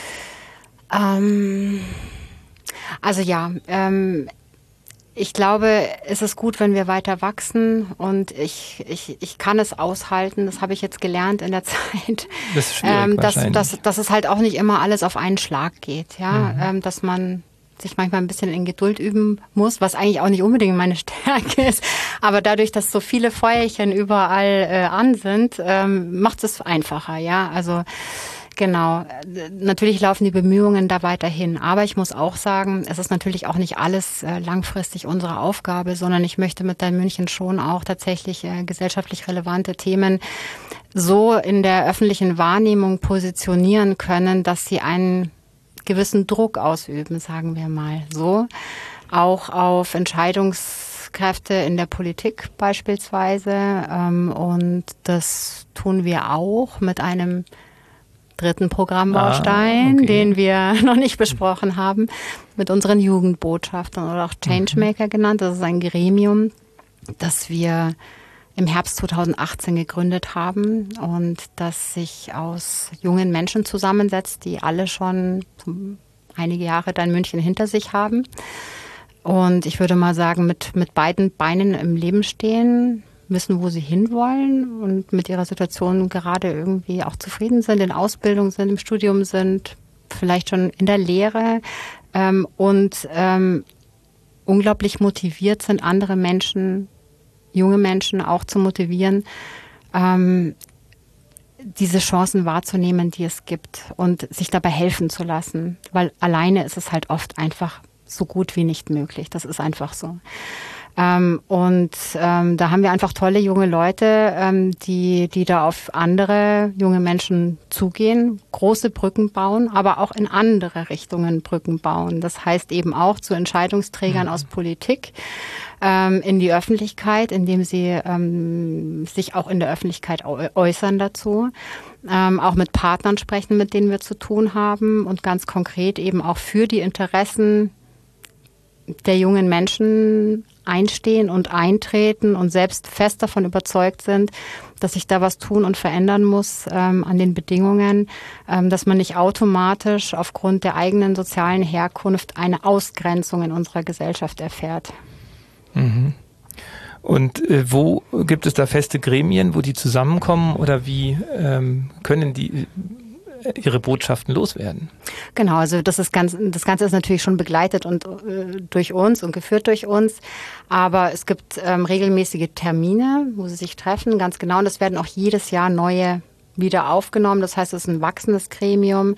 Also ja, ich glaube, es ist gut, wenn wir weiter wachsen und ich kann es aushalten. Das habe ich jetzt gelernt in der Zeit. Das ist schwierig dass es halt auch nicht immer alles auf einen Schlag geht, ja, dass man sich manchmal ein bisschen in Geduld üben muss, was eigentlich auch nicht unbedingt meine Stärke ist. Aber dadurch, dass so viele Feuerchen überall an sind, macht es einfacher, ja. Also Genau. Natürlich laufen die Bemühungen da weiterhin. Aber ich muss auch sagen, es ist natürlich auch nicht alles langfristig unsere Aufgabe, sondern ich möchte mit Dein München schon auch tatsächlich gesellschaftlich relevante Themen so in der öffentlichen Wahrnehmung positionieren können, dass sie einen gewissen Druck ausüben, sagen wir mal so. Auch auf Entscheidungskräfte in der Politik beispielsweise. Und das tun wir auch mit einem dritten Programmbaustein, den wir noch nicht besprochen haben, mit unseren Jugendbotschaftern oder auch Changemaker genannt. Das ist ein Gremium, das wir im Herbst 2018 gegründet haben und das sich aus jungen Menschen zusammensetzt, die alle schon einige Jahre da in München hinter sich haben. Und ich würde mal sagen, mit beiden Beinen im Leben stehen, wissen, wo sie hinwollen und mit ihrer Situation gerade irgendwie auch zufrieden sind, in Ausbildung sind, im Studium sind, vielleicht schon in der Lehre und unglaublich motiviert sind, andere Menschen, junge Menschen auch zu motivieren, diese Chancen wahrzunehmen, die es gibt und sich dabei helfen zu lassen. Weil alleine ist es halt oft einfach so gut wie nicht möglich. Das ist einfach so. Da haben wir einfach tolle junge Leute, die da auf andere junge Menschen zugehen, große Brücken bauen, aber auch in andere Richtungen Brücken bauen. Das heißt eben auch zu Entscheidungsträgern aus Politik, in die Öffentlichkeit, indem sie sich auch in der Öffentlichkeit äußern dazu, auch mit Partnern sprechen, mit denen wir zu tun haben und ganz konkret eben auch für die Interessen der jungen Menschen einstehen und eintreten und selbst fest davon überzeugt sind, dass sich da was tun und verändern muss an den Bedingungen, dass man nicht automatisch aufgrund der eigenen sozialen Herkunft eine Ausgrenzung in unserer Gesellschaft erfährt. Mhm. Und wo gibt es da feste Gremien, wo die zusammenkommen oder wie können die ihre Botschaften loswerden? Genau, also das Ganze ist natürlich schon begleitet und durch uns und geführt durch uns, aber es gibt regelmäßige Termine, wo sie sich treffen, ganz genau, und es werden auch jedes Jahr neue wieder aufgenommen, das heißt, es ist ein wachsendes Gremium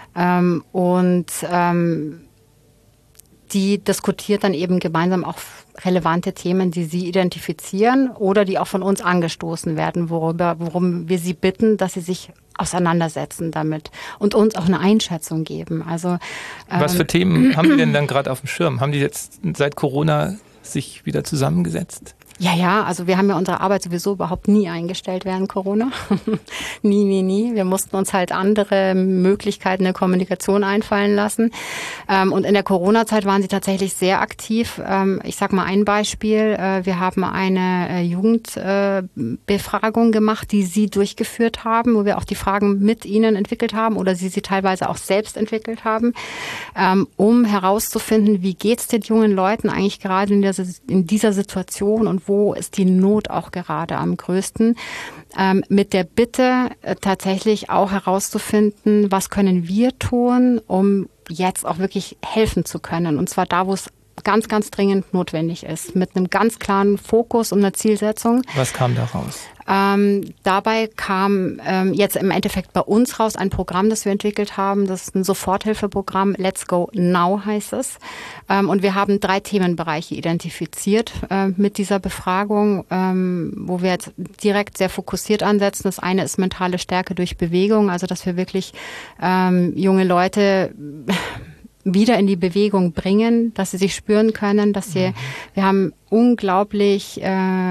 die diskutiert dann eben gemeinsam auch relevante Themen, die sie identifizieren oder die auch von uns angestoßen werden, worum wir sie bitten, dass sie sich auseinandersetzen damit und uns auch eine Einschätzung geben. Also was für Themen haben die denn dann gerade auf dem Schirm? Haben die jetzt seit Corona sich wieder zusammengesetzt? Ja, also wir haben ja unsere Arbeit sowieso überhaupt nie eingestellt während Corona. Nie. Wir mussten uns halt andere Möglichkeiten der Kommunikation einfallen lassen. Und in der Corona-Zeit waren sie tatsächlich sehr aktiv. Ich sage mal ein Beispiel. Wir haben eine Jugendbefragung gemacht, die sie durchgeführt haben, wo wir auch die Fragen mit ihnen entwickelt haben oder sie teilweise auch selbst entwickelt haben, um herauszufinden, wie geht's den jungen Leuten eigentlich gerade in dieser Situation und wo ist die Not auch gerade am größten, mit der Bitte tatsächlich auch herauszufinden, was können wir tun, um jetzt auch wirklich helfen zu können. Und zwar da, wo es ganz, ganz dringend notwendig ist, mit einem ganz klaren Fokus und einer Zielsetzung. Was kam da raus? Dabei kam jetzt im Endeffekt bei uns raus ein Programm, das wir entwickelt haben. Das ist ein Soforthilfeprogramm. Let's Go Now heißt es. Und wir haben 3 Themenbereiche identifiziert mit dieser Befragung, wo wir jetzt direkt sehr fokussiert ansetzen. Das eine ist mentale Stärke durch Bewegung, also dass wir wirklich junge Leute wieder in die Bewegung bringen, dass sie sich spüren können, dass wir haben unglaubliche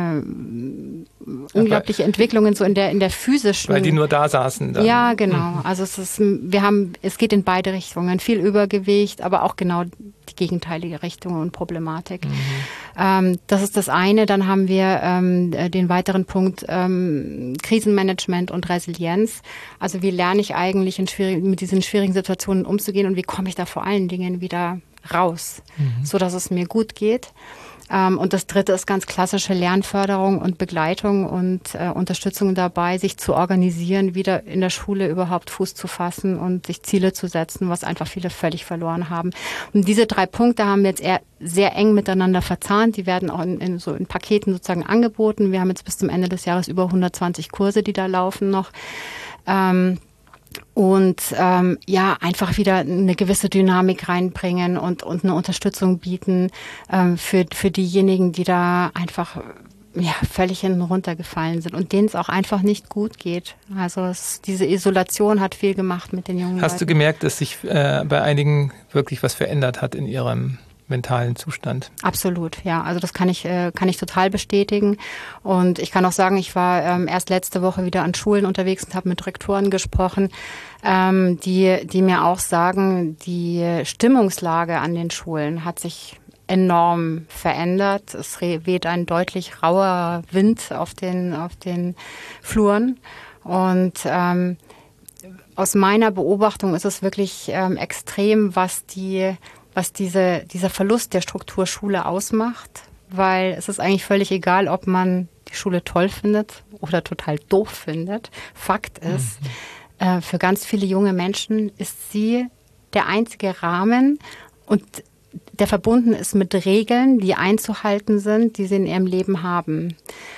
Entwicklungen so in der physischen. Weil die nur da saßen. Dann. Ja, genau. Also es geht in beide Richtungen. Viel Übergewicht, aber auch genau die gegenteilige Richtung und Problematik. Das ist das eine. Dann haben wir den weiteren Punkt Krisenmanagement und Resilienz. Also wie lerne ich eigentlich mit diesen schwierigen Situationen umzugehen und wie komme ich da vor allen Dingen wieder raus, so dass es mir gut geht. Und das dritte ist ganz klassische Lernförderung und Begleitung und Unterstützung dabei, sich zu organisieren, wieder in der Schule überhaupt Fuß zu fassen und sich Ziele zu setzen, was einfach viele völlig verloren haben. Und diese 3 Punkte haben wir jetzt eher sehr eng miteinander verzahnt. Die werden auch in Paketen sozusagen angeboten. Wir haben jetzt bis zum Ende des Jahres über 120 Kurse, die da laufen noch. und einfach wieder eine gewisse Dynamik reinbringen und eine Unterstützung bieten für diejenigen, die da einfach völlig hinten runtergefallen sind und denen es auch einfach nicht gut geht. Also diese Isolation hat viel gemacht mit den jungen Leuten. Hast du gemerkt, dass sich bei einigen wirklich was verändert hat in ihrem mentalen Zustand? Absolut, ja. Also das kann ich total bestätigen. Und ich kann auch sagen, ich war erst letzte Woche wieder an Schulen unterwegs und habe mit Rektoren gesprochen, die mir auch sagen, die Stimmungslage an den Schulen hat sich enorm verändert. Es weht ein deutlich rauer Wind auf den Fluren. Und aus meiner Beobachtung ist es wirklich extrem, was dieser Verlust der Struktur Schule ausmacht. Weil es ist eigentlich völlig egal, ob man die Schule toll findet oder total doof findet. Fakt ist, für ganz viele junge Menschen ist sie der einzige Rahmen und der verbunden ist mit Regeln, die einzuhalten sind, die sie in ihrem Leben haben.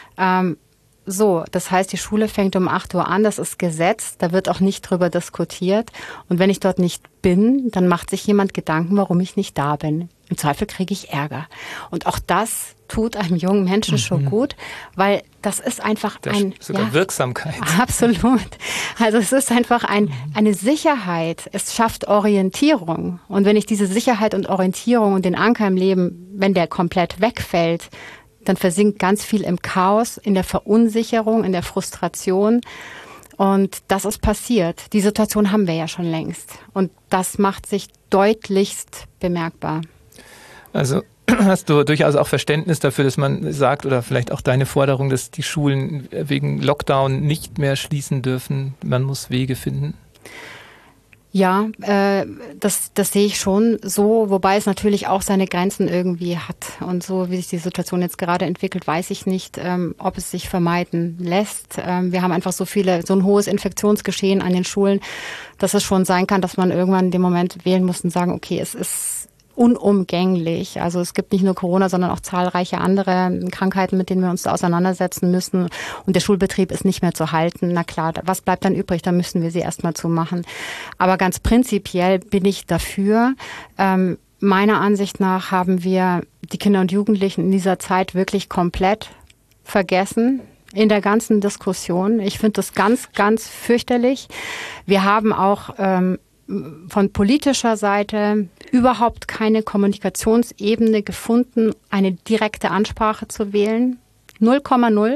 Das heißt, die Schule fängt um 8 Uhr an, das ist Gesetz, da wird auch nicht drüber diskutiert. Und wenn ich dort nicht bin, dann macht sich jemand Gedanken, warum ich nicht da bin. Im Zweifel kriege ich Ärger. Und auch das tut einem jungen Menschen schon gut, weil das ist einfach sogar Wirksamkeit. Absolut. Also es ist einfach eine Sicherheit. Es schafft Orientierung. Und wenn ich diese Sicherheit und Orientierung und den Anker im Leben, wenn der komplett wegfällt, dann versinkt ganz viel im Chaos, in der Verunsicherung, in der Frustration. Und das ist passiert. Die Situation haben wir ja schon längst. Und das macht sich deutlichst bemerkbar. Also hast du durchaus auch Verständnis dafür, dass man sagt, oder vielleicht auch deine Forderung, dass die Schulen wegen Lockdown nicht mehr schließen dürfen? Man muss Wege finden? Ja, das sehe ich schon so, wobei es natürlich auch seine Grenzen irgendwie hat. Und so wie sich die Situation jetzt gerade entwickelt, weiß ich nicht, ob es sich vermeiden lässt. Wir haben einfach so ein hohes Infektionsgeschehen an den Schulen, dass es schon sein kann, dass man irgendwann in dem Moment wählen muss und sagen, okay, es ist unumgänglich. Also es gibt nicht nur Corona, sondern auch zahlreiche andere Krankheiten, mit denen wir uns auseinandersetzen müssen. Und der Schulbetrieb ist nicht mehr zu halten. Na klar, was bleibt dann übrig? Da müssen wir sie erstmal zumachen. Aber ganz prinzipiell bin ich dafür. Meiner Ansicht nach haben wir die Kinder und Jugendlichen in dieser Zeit wirklich komplett vergessen. In der ganzen Diskussion. Ich finde das ganz, ganz fürchterlich. Wir haben auch von politischer Seite überhaupt keine Kommunikationsebene gefunden, eine direkte Ansprache zu wählen. 0,0.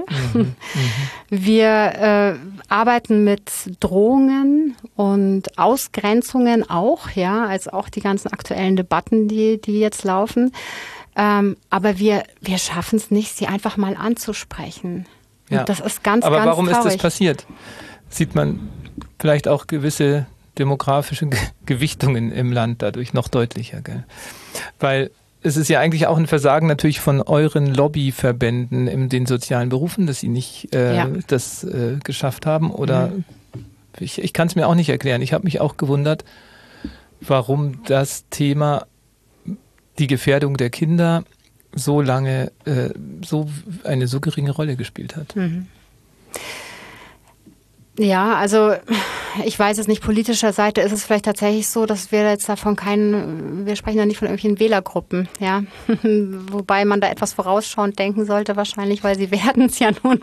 Wir arbeiten mit Drohungen und Ausgrenzungen auch, ja, also auch die ganzen aktuellen Debatten, die jetzt laufen. Aber wir schaffen es nicht, sie einfach mal anzusprechen. Ja. Und das ist ganz, aber ganz warum traurig. Ist das passiert? Sieht man vielleicht auch gewisse demografische Gewichtungen im Land dadurch noch deutlicher, gell? Weil es ist ja eigentlich auch ein Versagen natürlich von euren Lobbyverbänden in den sozialen Berufen, dass sie nicht das geschafft haben. Oder ich kann es mir auch nicht erklären. Ich habe mich auch gewundert, warum das Thema die Gefährdung der Kinder so lange eine so geringe Rolle gespielt hat. Ja, also ich weiß es nicht, politischer Seite ist es vielleicht tatsächlich so, dass wir jetzt davon wir sprechen ja nicht von irgendwelchen Wählergruppen, ja, wobei man da etwas vorausschauend denken sollte wahrscheinlich, weil sie werden es ja nun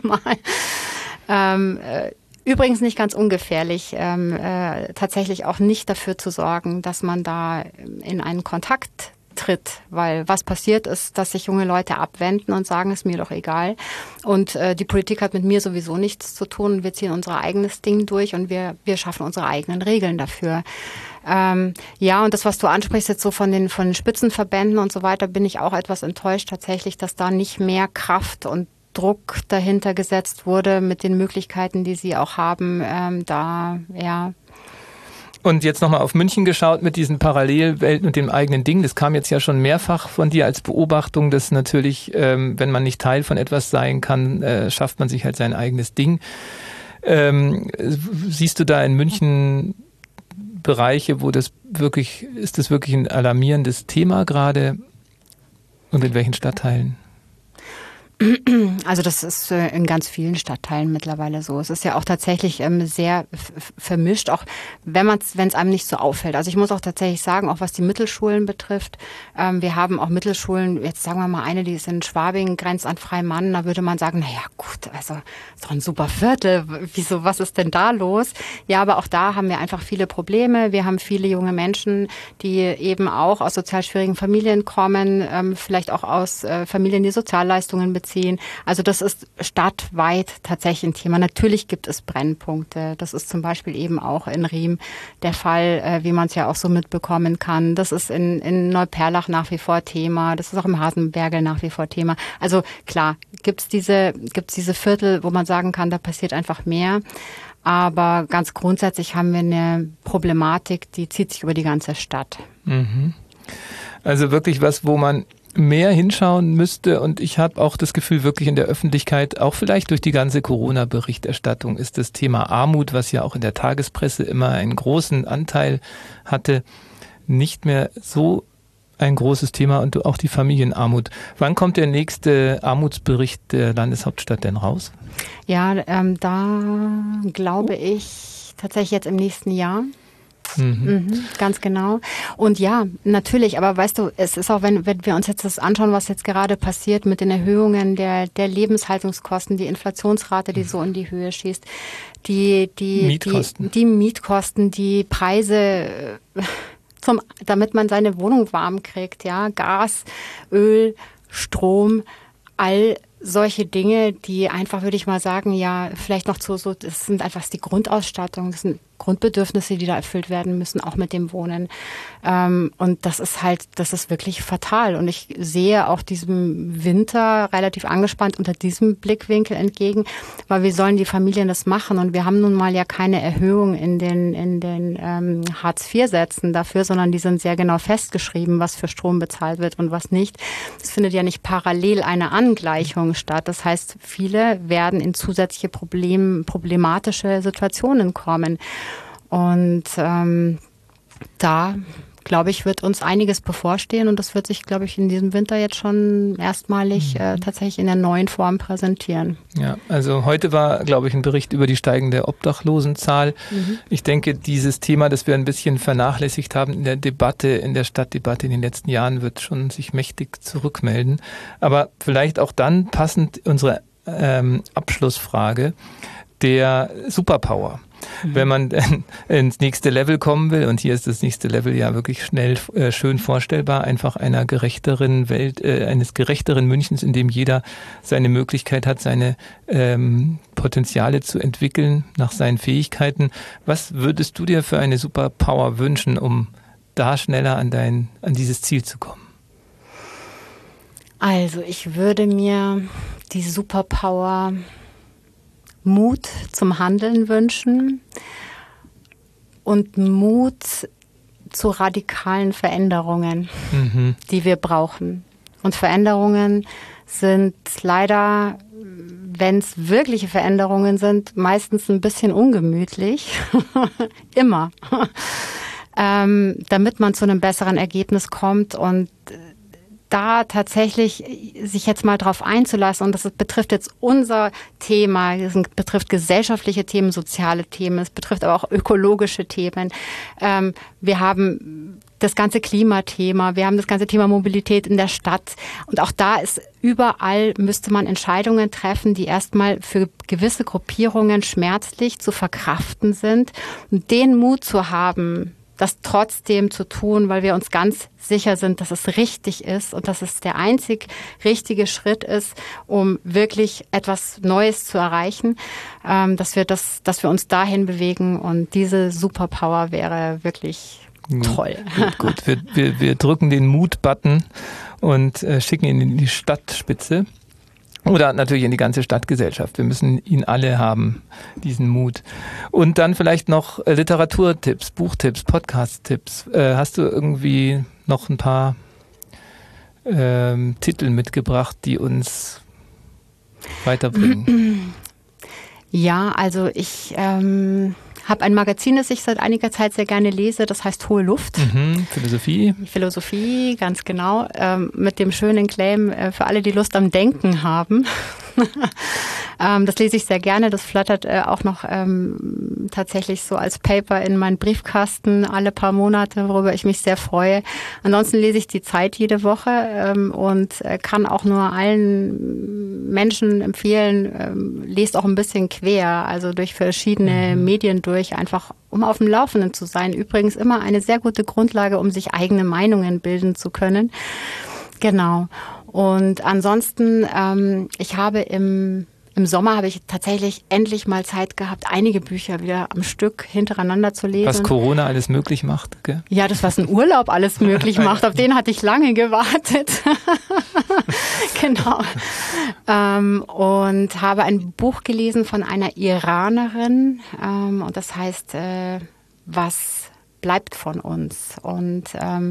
mal. Übrigens nicht ganz ungefährlich, tatsächlich auch nicht dafür zu sorgen, dass man da in einen Kontakt tritt, weil was passiert ist, dass sich junge Leute abwenden und sagen, ist mir doch egal. Und die Politik hat mit mir sowieso nichts zu tun. Wir ziehen unser eigenes Ding durch und wir schaffen unsere eigenen Regeln dafür. Ja, und das, was du ansprichst jetzt so von den Spitzenverbänden und so weiter, bin ich auch etwas enttäuscht tatsächlich, dass da nicht mehr Kraft und Druck dahinter gesetzt wurde mit den Möglichkeiten, die sie auch haben, Und jetzt nochmal auf München geschaut mit diesen Parallelwelten und dem eigenen Ding. Das kam jetzt ja schon mehrfach von dir als Beobachtung, dass natürlich, wenn man nicht Teil von etwas sein kann, schafft man sich halt sein eigenes Ding. Siehst du da in München Bereiche, ist das wirklich ein alarmierendes Thema gerade? Und in welchen Stadtteilen? Also das ist in ganz vielen Stadtteilen mittlerweile so. Es ist ja auch tatsächlich sehr vermischt, auch wenn es einem nicht so auffällt. Also ich muss auch tatsächlich sagen, auch was die Mittelschulen betrifft, wir haben auch Mittelschulen, jetzt sagen wir mal eine, die ist in Schwabing, grenzt an Freimann, da würde man sagen, naja gut, also ist doch ein super Viertel, wieso, was ist denn da los? Ja, aber auch da haben wir einfach viele Probleme. Wir haben viele junge Menschen, die eben auch aus sozial schwierigen Familien kommen, vielleicht auch aus Familien, die Sozialleistungen beziehen. Also das ist stadtweit tatsächlich ein Thema. Natürlich gibt es Brennpunkte. Das ist zum Beispiel eben auch in Riem der Fall, wie man es ja auch so mitbekommen kann. Das ist in Neuperlach nach wie vor Thema. Das ist auch im Hasenbergel nach wie vor Thema. Also klar, gibt's diese Viertel, wo man sagen kann, da passiert einfach mehr. Aber ganz grundsätzlich haben wir eine Problematik, die zieht sich über die ganze Stadt. Mhm. Also wirklich was, wo man mehr hinschauen müsste, und ich habe auch das Gefühl, wirklich in der Öffentlichkeit, auch vielleicht durch die ganze Corona-Berichterstattung, ist das Thema Armut, was ja auch in der Tagespresse immer einen großen Anteil hatte, nicht mehr so ein großes Thema, und auch die Familienarmut. Wann kommt der nächste Armutsbericht der Landeshauptstadt denn raus? Ja, da glaube ich tatsächlich jetzt im nächsten Jahr. Ganz genau. Und ja, natürlich, aber weißt du, es ist auch, wenn wir uns jetzt das anschauen, was jetzt gerade passiert mit den Erhöhungen der Lebenshaltungskosten, die Inflationsrate, die so in die Höhe schießt, die Mietkosten, die Preise, damit man seine Wohnung warm kriegt, ja, Gas, Öl, Strom, all solche Dinge, die einfach, würde ich mal sagen, ja, vielleicht noch das sind einfach die Grundausstattung, das sind Grundbedürfnisse, die da erfüllt werden müssen, auch mit dem Wohnen. Und das ist wirklich fatal. Und ich sehe auch diesem Winter relativ angespannt unter diesem Blickwinkel entgegen, weil wie sollen die Familien das machen? Und wir haben nun mal ja keine Erhöhung in den Hartz-IV-Sätzen dafür, sondern die sind sehr genau festgeschrieben, was für Strom bezahlt wird und was nicht. Es findet ja nicht parallel eine Angleichung statt. Das heißt, viele werden in zusätzliche problematische Situationen kommen. Und da, glaube ich, wird uns einiges bevorstehen, und das wird sich, glaube ich, in diesem Winter jetzt schon erstmalig tatsächlich in der neuen Form präsentieren. Ja, also heute war, glaube ich, ein Bericht über die steigende Obdachlosenzahl. Ich denke, dieses Thema, das wir ein bisschen vernachlässigt haben in der Debatte, in der Stadtdebatte in den letzten Jahren, wird schon sich mächtig zurückmelden. Aber vielleicht auch dann passend unsere Abschlussfrage, der Superpower. Wenn man ins nächste Level kommen will, und hier ist das nächste Level ja wirklich schnell schön vorstellbar, einfach einer gerechteren Welt, eines gerechteren Münchens, in dem jeder seine Möglichkeit hat, seine Potenziale zu entwickeln nach seinen Fähigkeiten. Was würdest du dir für eine Superpower wünschen, um da schneller an dieses Ziel zu kommen? Also ich würde mir die Superpower Mut zum Handeln wünschen und Mut zu radikalen Veränderungen, die wir brauchen. Und Veränderungen sind leider, wenn es wirkliche Veränderungen sind, meistens ein bisschen ungemütlich. Immer. Damit man zu einem besseren Ergebnis kommt, und da tatsächlich sich jetzt mal drauf einzulassen, und das betrifft jetzt unser Thema, das betrifft gesellschaftliche Themen, soziale Themen, es betrifft aber auch ökologische Themen. Wir haben das ganze Klimathema, wir haben das ganze Thema Mobilität in der Stadt, und auch da ist überall, müsste man Entscheidungen treffen, die erstmal für gewisse Gruppierungen schmerzlich zu verkraften sind, und den Mut zu haben, das trotzdem zu tun, weil wir uns ganz sicher sind, dass es richtig ist und dass es der einzig richtige Schritt ist, um wirklich etwas Neues zu erreichen, dass wir uns dahin bewegen, und diese Superpower wäre wirklich toll. Gut. Wir drücken den Mut-Button und schicken ihn in die Stadtspitze. Oder natürlich in die ganze Stadtgesellschaft. Wir müssen ihn alle haben, diesen Mut. Und dann vielleicht noch Literaturtipps, Buchtipps, Podcast-Tipps. Hast du irgendwie noch ein paar Titel mitgebracht, die uns weiterbringen? Ja, also ich habe ein Magazin, das ich seit einiger Zeit sehr gerne lese, das heißt Hohe Luft. Philosophie, ganz genau, mit dem schönen Claim für alle, die Lust am Denken haben. Das lese ich sehr gerne, das flattert auch noch tatsächlich so als Paper in meinen Briefkasten alle paar Monate, worüber ich mich sehr freue. Ansonsten lese ich die Zeit jede Woche und kann auch nur allen Menschen empfehlen, lest auch ein bisschen quer, also durch verschiedene Medien durch, einfach um auf dem Laufenden zu sein. Übrigens immer eine sehr gute Grundlage, um sich eigene Meinungen bilden zu können. Genau. Und ansonsten, ich habe im Sommer habe ich tatsächlich endlich mal Zeit gehabt, einige Bücher wieder am Stück hintereinander zu lesen. Was Corona alles möglich macht, gell? Ja, das, was ein Urlaub alles möglich macht, auf den hatte ich lange gewartet. Genau. Und habe ein Buch gelesen von einer Iranerin, und das heißt, was bleibt von uns? Und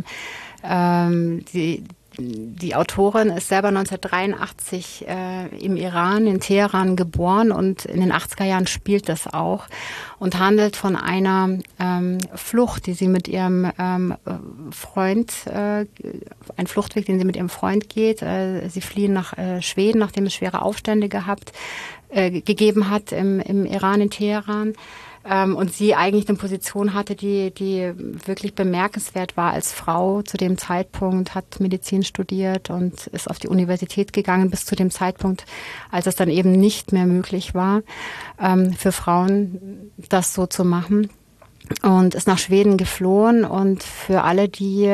die Autorin ist selber 1983 im Iran, in Teheran geboren und in den 80er Jahren spielt das auch und handelt von einer Flucht, die sie mit ihrem Freund, ein Fluchtweg, den sie mit ihrem Freund geht. Sie fliehen nach Schweden, nachdem es schwere Aufstände gegeben hat im Iran, in Teheran. Und sie eigentlich eine Position hatte, die wirklich bemerkenswert war als Frau zu dem Zeitpunkt, hat Medizin studiert und ist auf die Universität gegangen bis zu dem Zeitpunkt, als es dann eben nicht mehr möglich war, für Frauen das so zu machen, und ist nach Schweden geflohen. Und für alle, die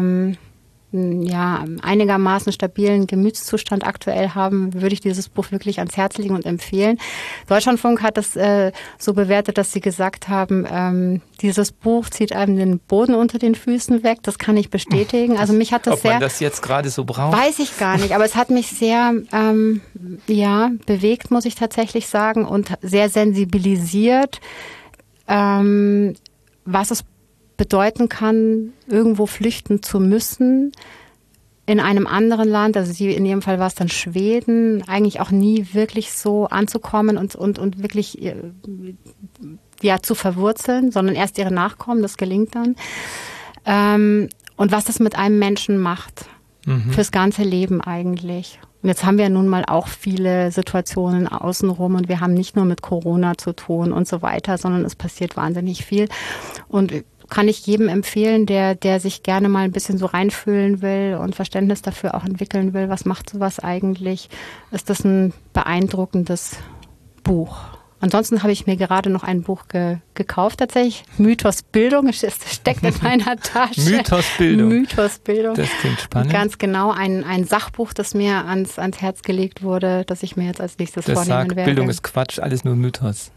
einigermaßen stabilen Gemütszustand aktuell haben, würde ich dieses Buch wirklich ans Herz legen und empfehlen. Deutschlandfunk hat es so bewertet, dass sie gesagt haben, dieses Buch zieht einem den Boden unter den Füßen weg. Das kann ich bestätigen. Also mich hat das Ob man das jetzt gerade so braucht? Weiß ich gar nicht, aber es hat mich sehr bewegt, muss ich tatsächlich sagen, und sehr sensibilisiert, was es bedeuten kann, irgendwo flüchten zu müssen, in einem anderen Land, also in ihrem Fall war es dann Schweden, eigentlich auch nie wirklich so anzukommen und wirklich zu verwurzeln, sondern erst ihre Nachkommen, das gelingt dann. Und was das mit einem Menschen macht, fürs ganze Leben eigentlich. Und jetzt haben wir ja nun mal auch viele Situationen außenrum und wir haben nicht nur mit Corona zu tun und so weiter, sondern es passiert wahnsinnig viel. Und kann ich jedem empfehlen, der sich gerne mal ein bisschen so reinfühlen will und Verständnis dafür auch entwickeln will, was macht sowas eigentlich, ist das ein beeindruckendes Buch. Ansonsten habe ich mir gerade noch ein Buch gekauft, tatsächlich. Mythos Bildung, es steckt in meiner Tasche. Mythos Bildung. Das klingt spannend. Ganz genau, ein Sachbuch, das mir ans Herz gelegt wurde, das ich mir jetzt als nächstes vornehmen werde. Bildung ist Quatsch, alles nur Mythos.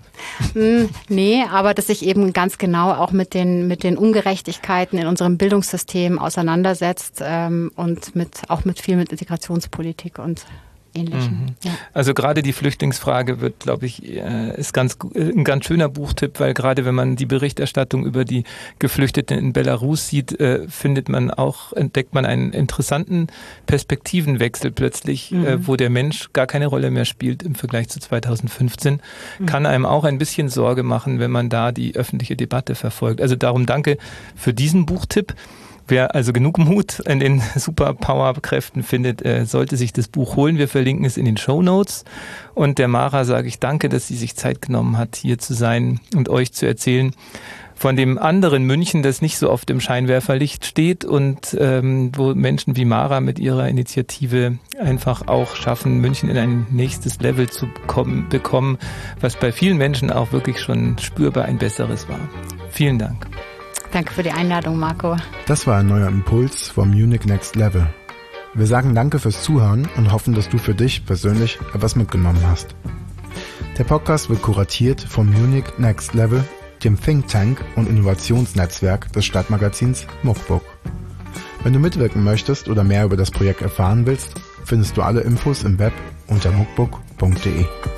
Nee, aber dass sich eben ganz genau auch mit den Ungerechtigkeiten in unserem Bildungssystem auseinandersetzt und viel mit Integrationspolitik und Ähnlichem. Ja. Also gerade die Flüchtlingsfrage wird, glaube ich, ist ein ganz schöner Buchtipp, weil gerade wenn man die Berichterstattung über die Geflüchteten in Belarus sieht, entdeckt man einen interessanten Perspektivenwechsel plötzlich, wo der Mensch gar keine Rolle mehr spielt im Vergleich zu 2015. Kann einem auch ein bisschen Sorge machen, wenn man da die öffentliche Debatte verfolgt. Also darum danke für diesen Buchtipp. Wer also genug Mut in den Superpower-Kräften findet, sollte sich das Buch holen. Wir verlinken es in den Shownotes. Und der Mara sage ich danke, dass sie sich Zeit genommen hat, hier zu sein und euch zu erzählen von dem anderen München, das nicht so oft im Scheinwerferlicht steht und wo Menschen wie Mara mit ihrer Initiative einfach auch schaffen, München in ein nächstes Level zu bekommen, was bei vielen Menschen auch wirklich schon spürbar ein besseres war. Vielen Dank. Danke für die Einladung, Marco. Das war ein neuer Impuls vom Munich Next Level. Wir sagen danke fürs Zuhören und hoffen, dass du für dich persönlich etwas mitgenommen hast. Der Podcast wird kuratiert vom Munich Next Level, dem Think Tank und Innovationsnetzwerk des Stadtmagazins Muckbook. Wenn du mitwirken möchtest oder mehr über das Projekt erfahren willst, findest du alle Infos im Web unter muckbook.de.